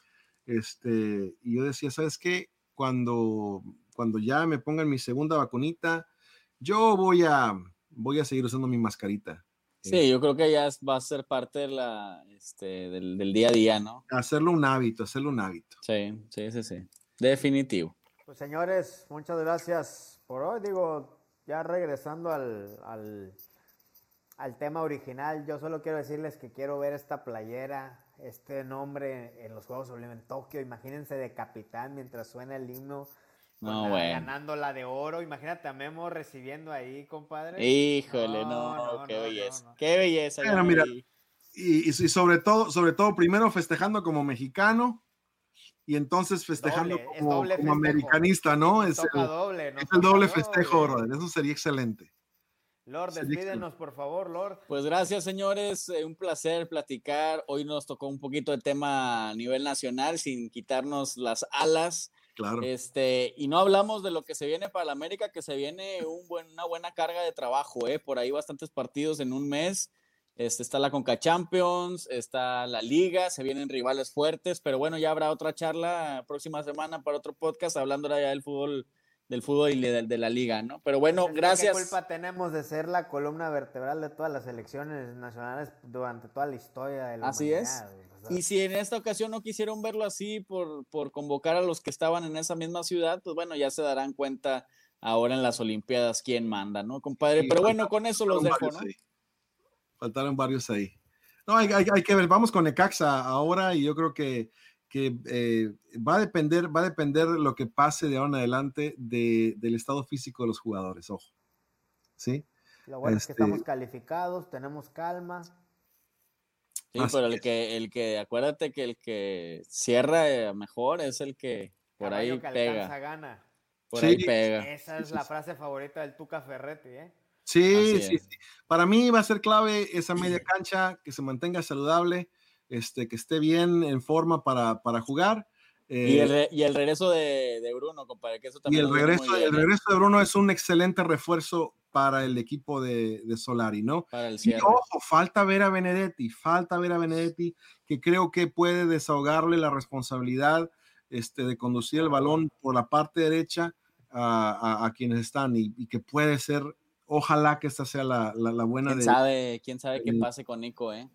Este, y yo decía, ¿sabes qué? Cuando, cuando ya me pongan mi segunda vacunita, yo voy a, voy a seguir usando mi mascarita. Sí, yo creo que ya es- va a ser parte de la, este, del, del día a día, ¿no? Hacerlo un hábito, hacerlo un hábito. Sí, sí, sí, sí. Definitivo. Pues señores, muchas gracias por hoy. Digo, ya regresando al, al, al tema original, yo solo quiero decirles que quiero ver esta playera, este nombre en los Juegos Olímpicos en Tokio. Imagínense de capitán mientras suena el himno, con No, la- bueno. ganando la de oro. Imagínate a Memo recibiendo ahí, compadre. Híjole, no, No, no, qué no, belleza. no, no. Qué belleza. Bueno, ya me mira, vi. Y, y- y sobre todo, sobre todo, primero festejando como mexicano y entonces festejando Doble, es como, doble como festejo. americanista, ¿no? Nos Es toca el, doble, nos es el toca doble doble. festejo, brother. Eso sería excelente. Lord, Sería despídenos, por favor, Lord. Pues gracias, señores. Eh, un placer platicar. Hoy nos tocó un poquito de tema a nivel nacional, sin quitarnos las alas. Claro. Este, y no hablamos de lo que se viene para la América, que se viene un buen, una buena carga de trabajo, ¿eh? Por ahí bastantes partidos en un mes. Este, está la Conca Champions, está la Liga, se vienen rivales fuertes, pero bueno, ya habrá otra charla próxima semana para otro podcast hablando ya del fútbol, del fútbol y de, de la Liga, ¿no? Pero bueno, Pues, gracias. ¿qué culpa tenemos de ser la columna vertebral de todas las selecciones nacionales durante toda la historia de la Así es. humanidad, güey? O sea, Y si en esta ocasión no quisieron verlo así por, por convocar a los que estaban en esa misma ciudad, pues bueno, ya se darán cuenta ahora en las Olimpiadas quién manda, ¿no, compadre? Sí, Pero bueno, con eso los faltaron dejo, varios ¿no? ahí. Faltaron varios ahí. No, hay, hay- hay que ver. Vamos con Necaxa ahora y yo creo que, que eh, va a depender, va a depender lo que pase de ahora en adelante de, del estado físico de los jugadores, ojo. ¿Sí? Lo bueno Este, es que estamos calificados, tenemos calma. Sí, Así pero el es. que, el que, acuérdate que el que cierra eh, mejor es el que por Caballo ahí que pega. alcanza gana. Por Sí. ahí pega. Esa es la frase favorita del Tuca Ferretti, ¿eh? Sí, Así sí, es. sí. Para mí va a ser clave esa media cancha, que se mantenga saludable, este, que esté bien en forma para, para jugar. Y Eh, el, re- y el regreso de, de Bruno, compadre, que eso y también el nos viene regreso, muy bien, el ¿eh? regreso de Bruno es un excelente refuerzo para el equipo de, de Solari, ¿no? Para el Y cierre. ojo, falta ver a Benedetti, falta ver a Benedetti, que creo que puede desahogarle la responsabilidad este, de conducir el balón por la parte derecha a, a, a quienes están y, y que puede ser, ojalá que esta sea la, la, la buena ¿Quién de... sabe, quién sabe qué eh, pase con Nico, eh?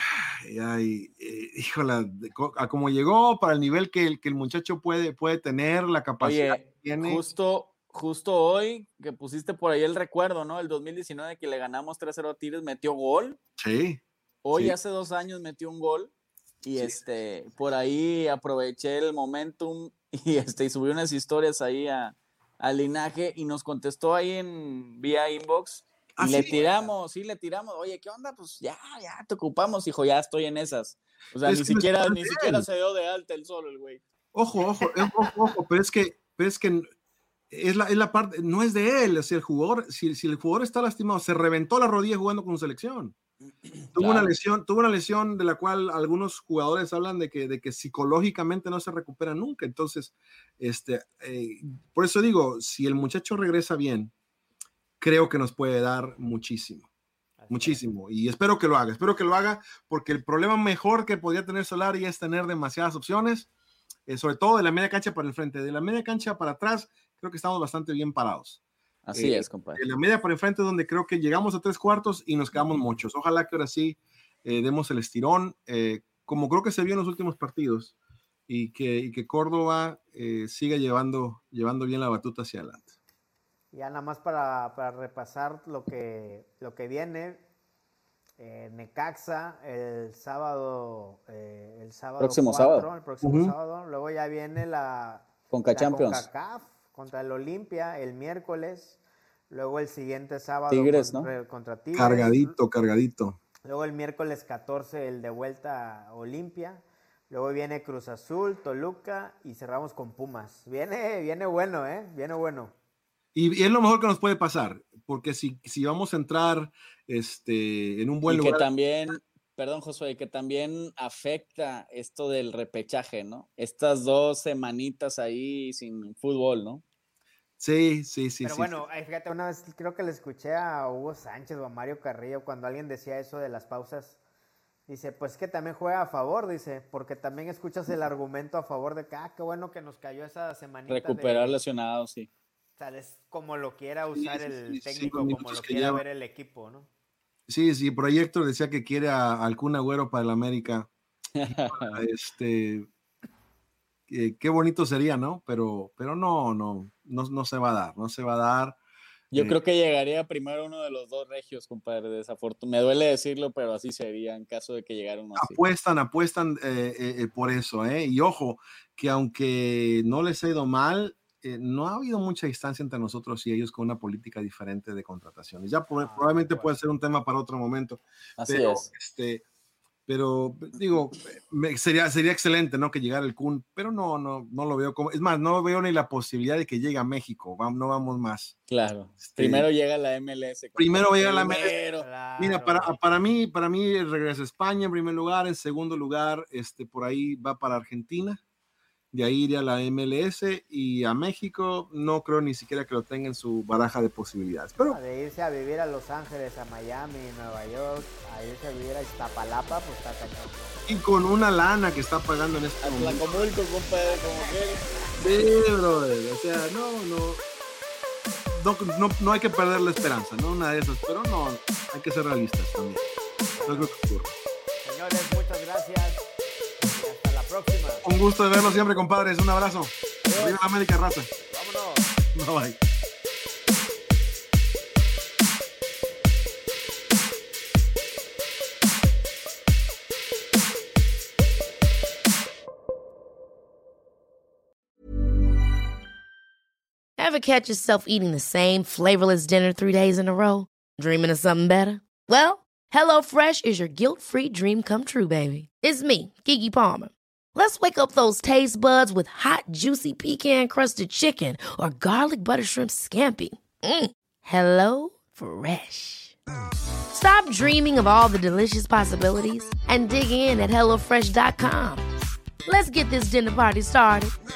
Ay, ay, eh, híjola, de co- a como llegó, para el nivel que el, que el muchacho puede, puede tener, la capacidad Oye, que tiene. justo, justo hoy que pusiste por ahí el recuerdo, ¿no? El dos mil diecinueve que le ganamos tres cero a Tigres, metió gol. Sí. Hoy sí. hace dos años metió un gol y Sí. este, por ahí aproveché el momentum y este, y subí unas historias ahí a, al Linaje y nos contestó ahí en vía inbox. Y ¿Ah, le sí? tiramos, sí, le tiramos. Oye, ¿qué onda? Pues ya, ya te ocupamos, hijo, ya estoy en esas. O sea, Es ni que no siquiera, está ni bien. siquiera se dio de alta el solo, el güey. Ojo, ojo, eh, ojo, ojo, pero es que, pero es que es la, es la parte, no es de él, si el jugador, si, si el jugador está lastimado, se reventó la rodilla jugando con selección. Tuvo Claro. una lesión, tuvo una lesión de la cual algunos jugadores hablan de que, de que psicológicamente no se recupera nunca. Entonces, este, eh, por eso digo, si el muchacho regresa bien, creo que nos puede dar muchísimo. Muchísimo, y espero que lo haga, espero que lo haga, porque el problema mejor que podría tener Solari es tener demasiadas opciones, eh, sobre todo de la media cancha para el frente, de la media cancha para atrás, creo que estamos bastante bien parados. Así Eh, es, compadre. De la media para el frente donde creo que llegamos a tres cuartos y nos quedamos muchos. Ojalá que ahora sí eh, demos el estirón, eh, como creo que se vio en los últimos partidos, y que, y que Córdoba eh, siga llevando, llevando bien la batuta hacia adelante. Ya nada más para, para repasar lo que, lo que viene. Eh, Necaxa el sábado, eh, el sábado Próximo cuatro, sábado. el próximo Uh-huh. sábado. Luego ya viene la Conca la Champions. CONCACAF contra el Olimpia el miércoles. Luego el siguiente sábado Tigres, contra, contra Tigres. Cargadito, cargadito. Luego el miércoles catorce el de vuelta a Olimpia. Luego viene Cruz Azul, Toluca y cerramos con Pumas. Viene, viene bueno, ¿eh? Viene bueno. Y, y es lo mejor que nos puede pasar, porque si, si vamos a entrar este, en un buen Y lugar. que también, perdón, Josué, que también afecta esto del repechaje, ¿no? Estas dos semanitas ahí sin fútbol, ¿no? Sí, sí, sí. Pero sí, bueno, sí. ay, fíjate, una vez creo que le escuché a Hugo Sánchez o a Mario Carrillo cuando alguien decía eso de las pausas. Dice, pues que también juega a favor, dice, porque también escuchas el argumento a favor de que, ah, qué bueno que nos cayó esa semanita. Recuperar de... lesionados, sí. O sea, es como lo quiera usar Sí, sí, el sí, sí, técnico, los como minutos lo que quiera lleva. ver el equipo, ¿no? Sí, sí, por ahí Héctor decía que quiere a, al Kun Agüero para el América. este, eh, qué bonito sería, ¿no? Pero, pero no, no, no, no se va a dar, no se va a dar. Yo Eh, creo que llegaría primero uno de los dos regios, compadre, desafortunadamente. Me duele decirlo, pero así sería en caso de que llegara uno así. Apuestan, apuestan eh, eh, eh, por eso, ¿eh? Y ojo, que aunque no les ha ido mal, eh, no ha habido mucha distancia entre nosotros y ellos con una política diferente de contrataciones. Ya por- Ah, probablemente bueno. puede ser un tema para otro momento, Así pero, es. este, pero digo, me- sería, sería excelente, ¿no? Que llegara el Kun, pero no, no, no lo veo como, es más, no veo ni la posibilidad de que llegue a México, vamos, no vamos más. Claro. Este, Primero llega la M L S. compadre. Primero llega la M L S. Primero. Claro. Mira, para, para mí, para mí el regreso a España en primer lugar, en segundo lugar, este, por ahí va para Argentina, de ahí iría a la M L S y a México, no creo ni siquiera que lo tenga en su baraja de posibilidades, pero De irse a vivir a Los Ángeles, a Miami, Nueva York, a irse a vivir a Iztapalapa, pues está cañón. y con una lana que está pagando en este momento, Atlacomulco, compadre, como que. sí, brother, o sea, no, no, no, no, no hay que perder la esperanza, no una de esas, pero no, hay que ser realistas también, no creo que ocurra. Señores, muchas gracias y hasta la próxima. Un gusto de verlo siempre, compadres, un abrazo, arriba la América, raza, Vámonos. bye bye. Ever catch yourself eating the same flavorless dinner three days in a row? Dreaming of something better? Well, HelloFresh is your guilt-free dream come true, baby. It's me, Keke Palmer. Let's wake up those taste buds with hot, juicy pecan-crusted chicken or garlic butter shrimp scampi. Mm. Hello Fresh. Stop dreaming of all the delicious possibilities and dig in at HelloFresh dot com. Let's get this dinner party started.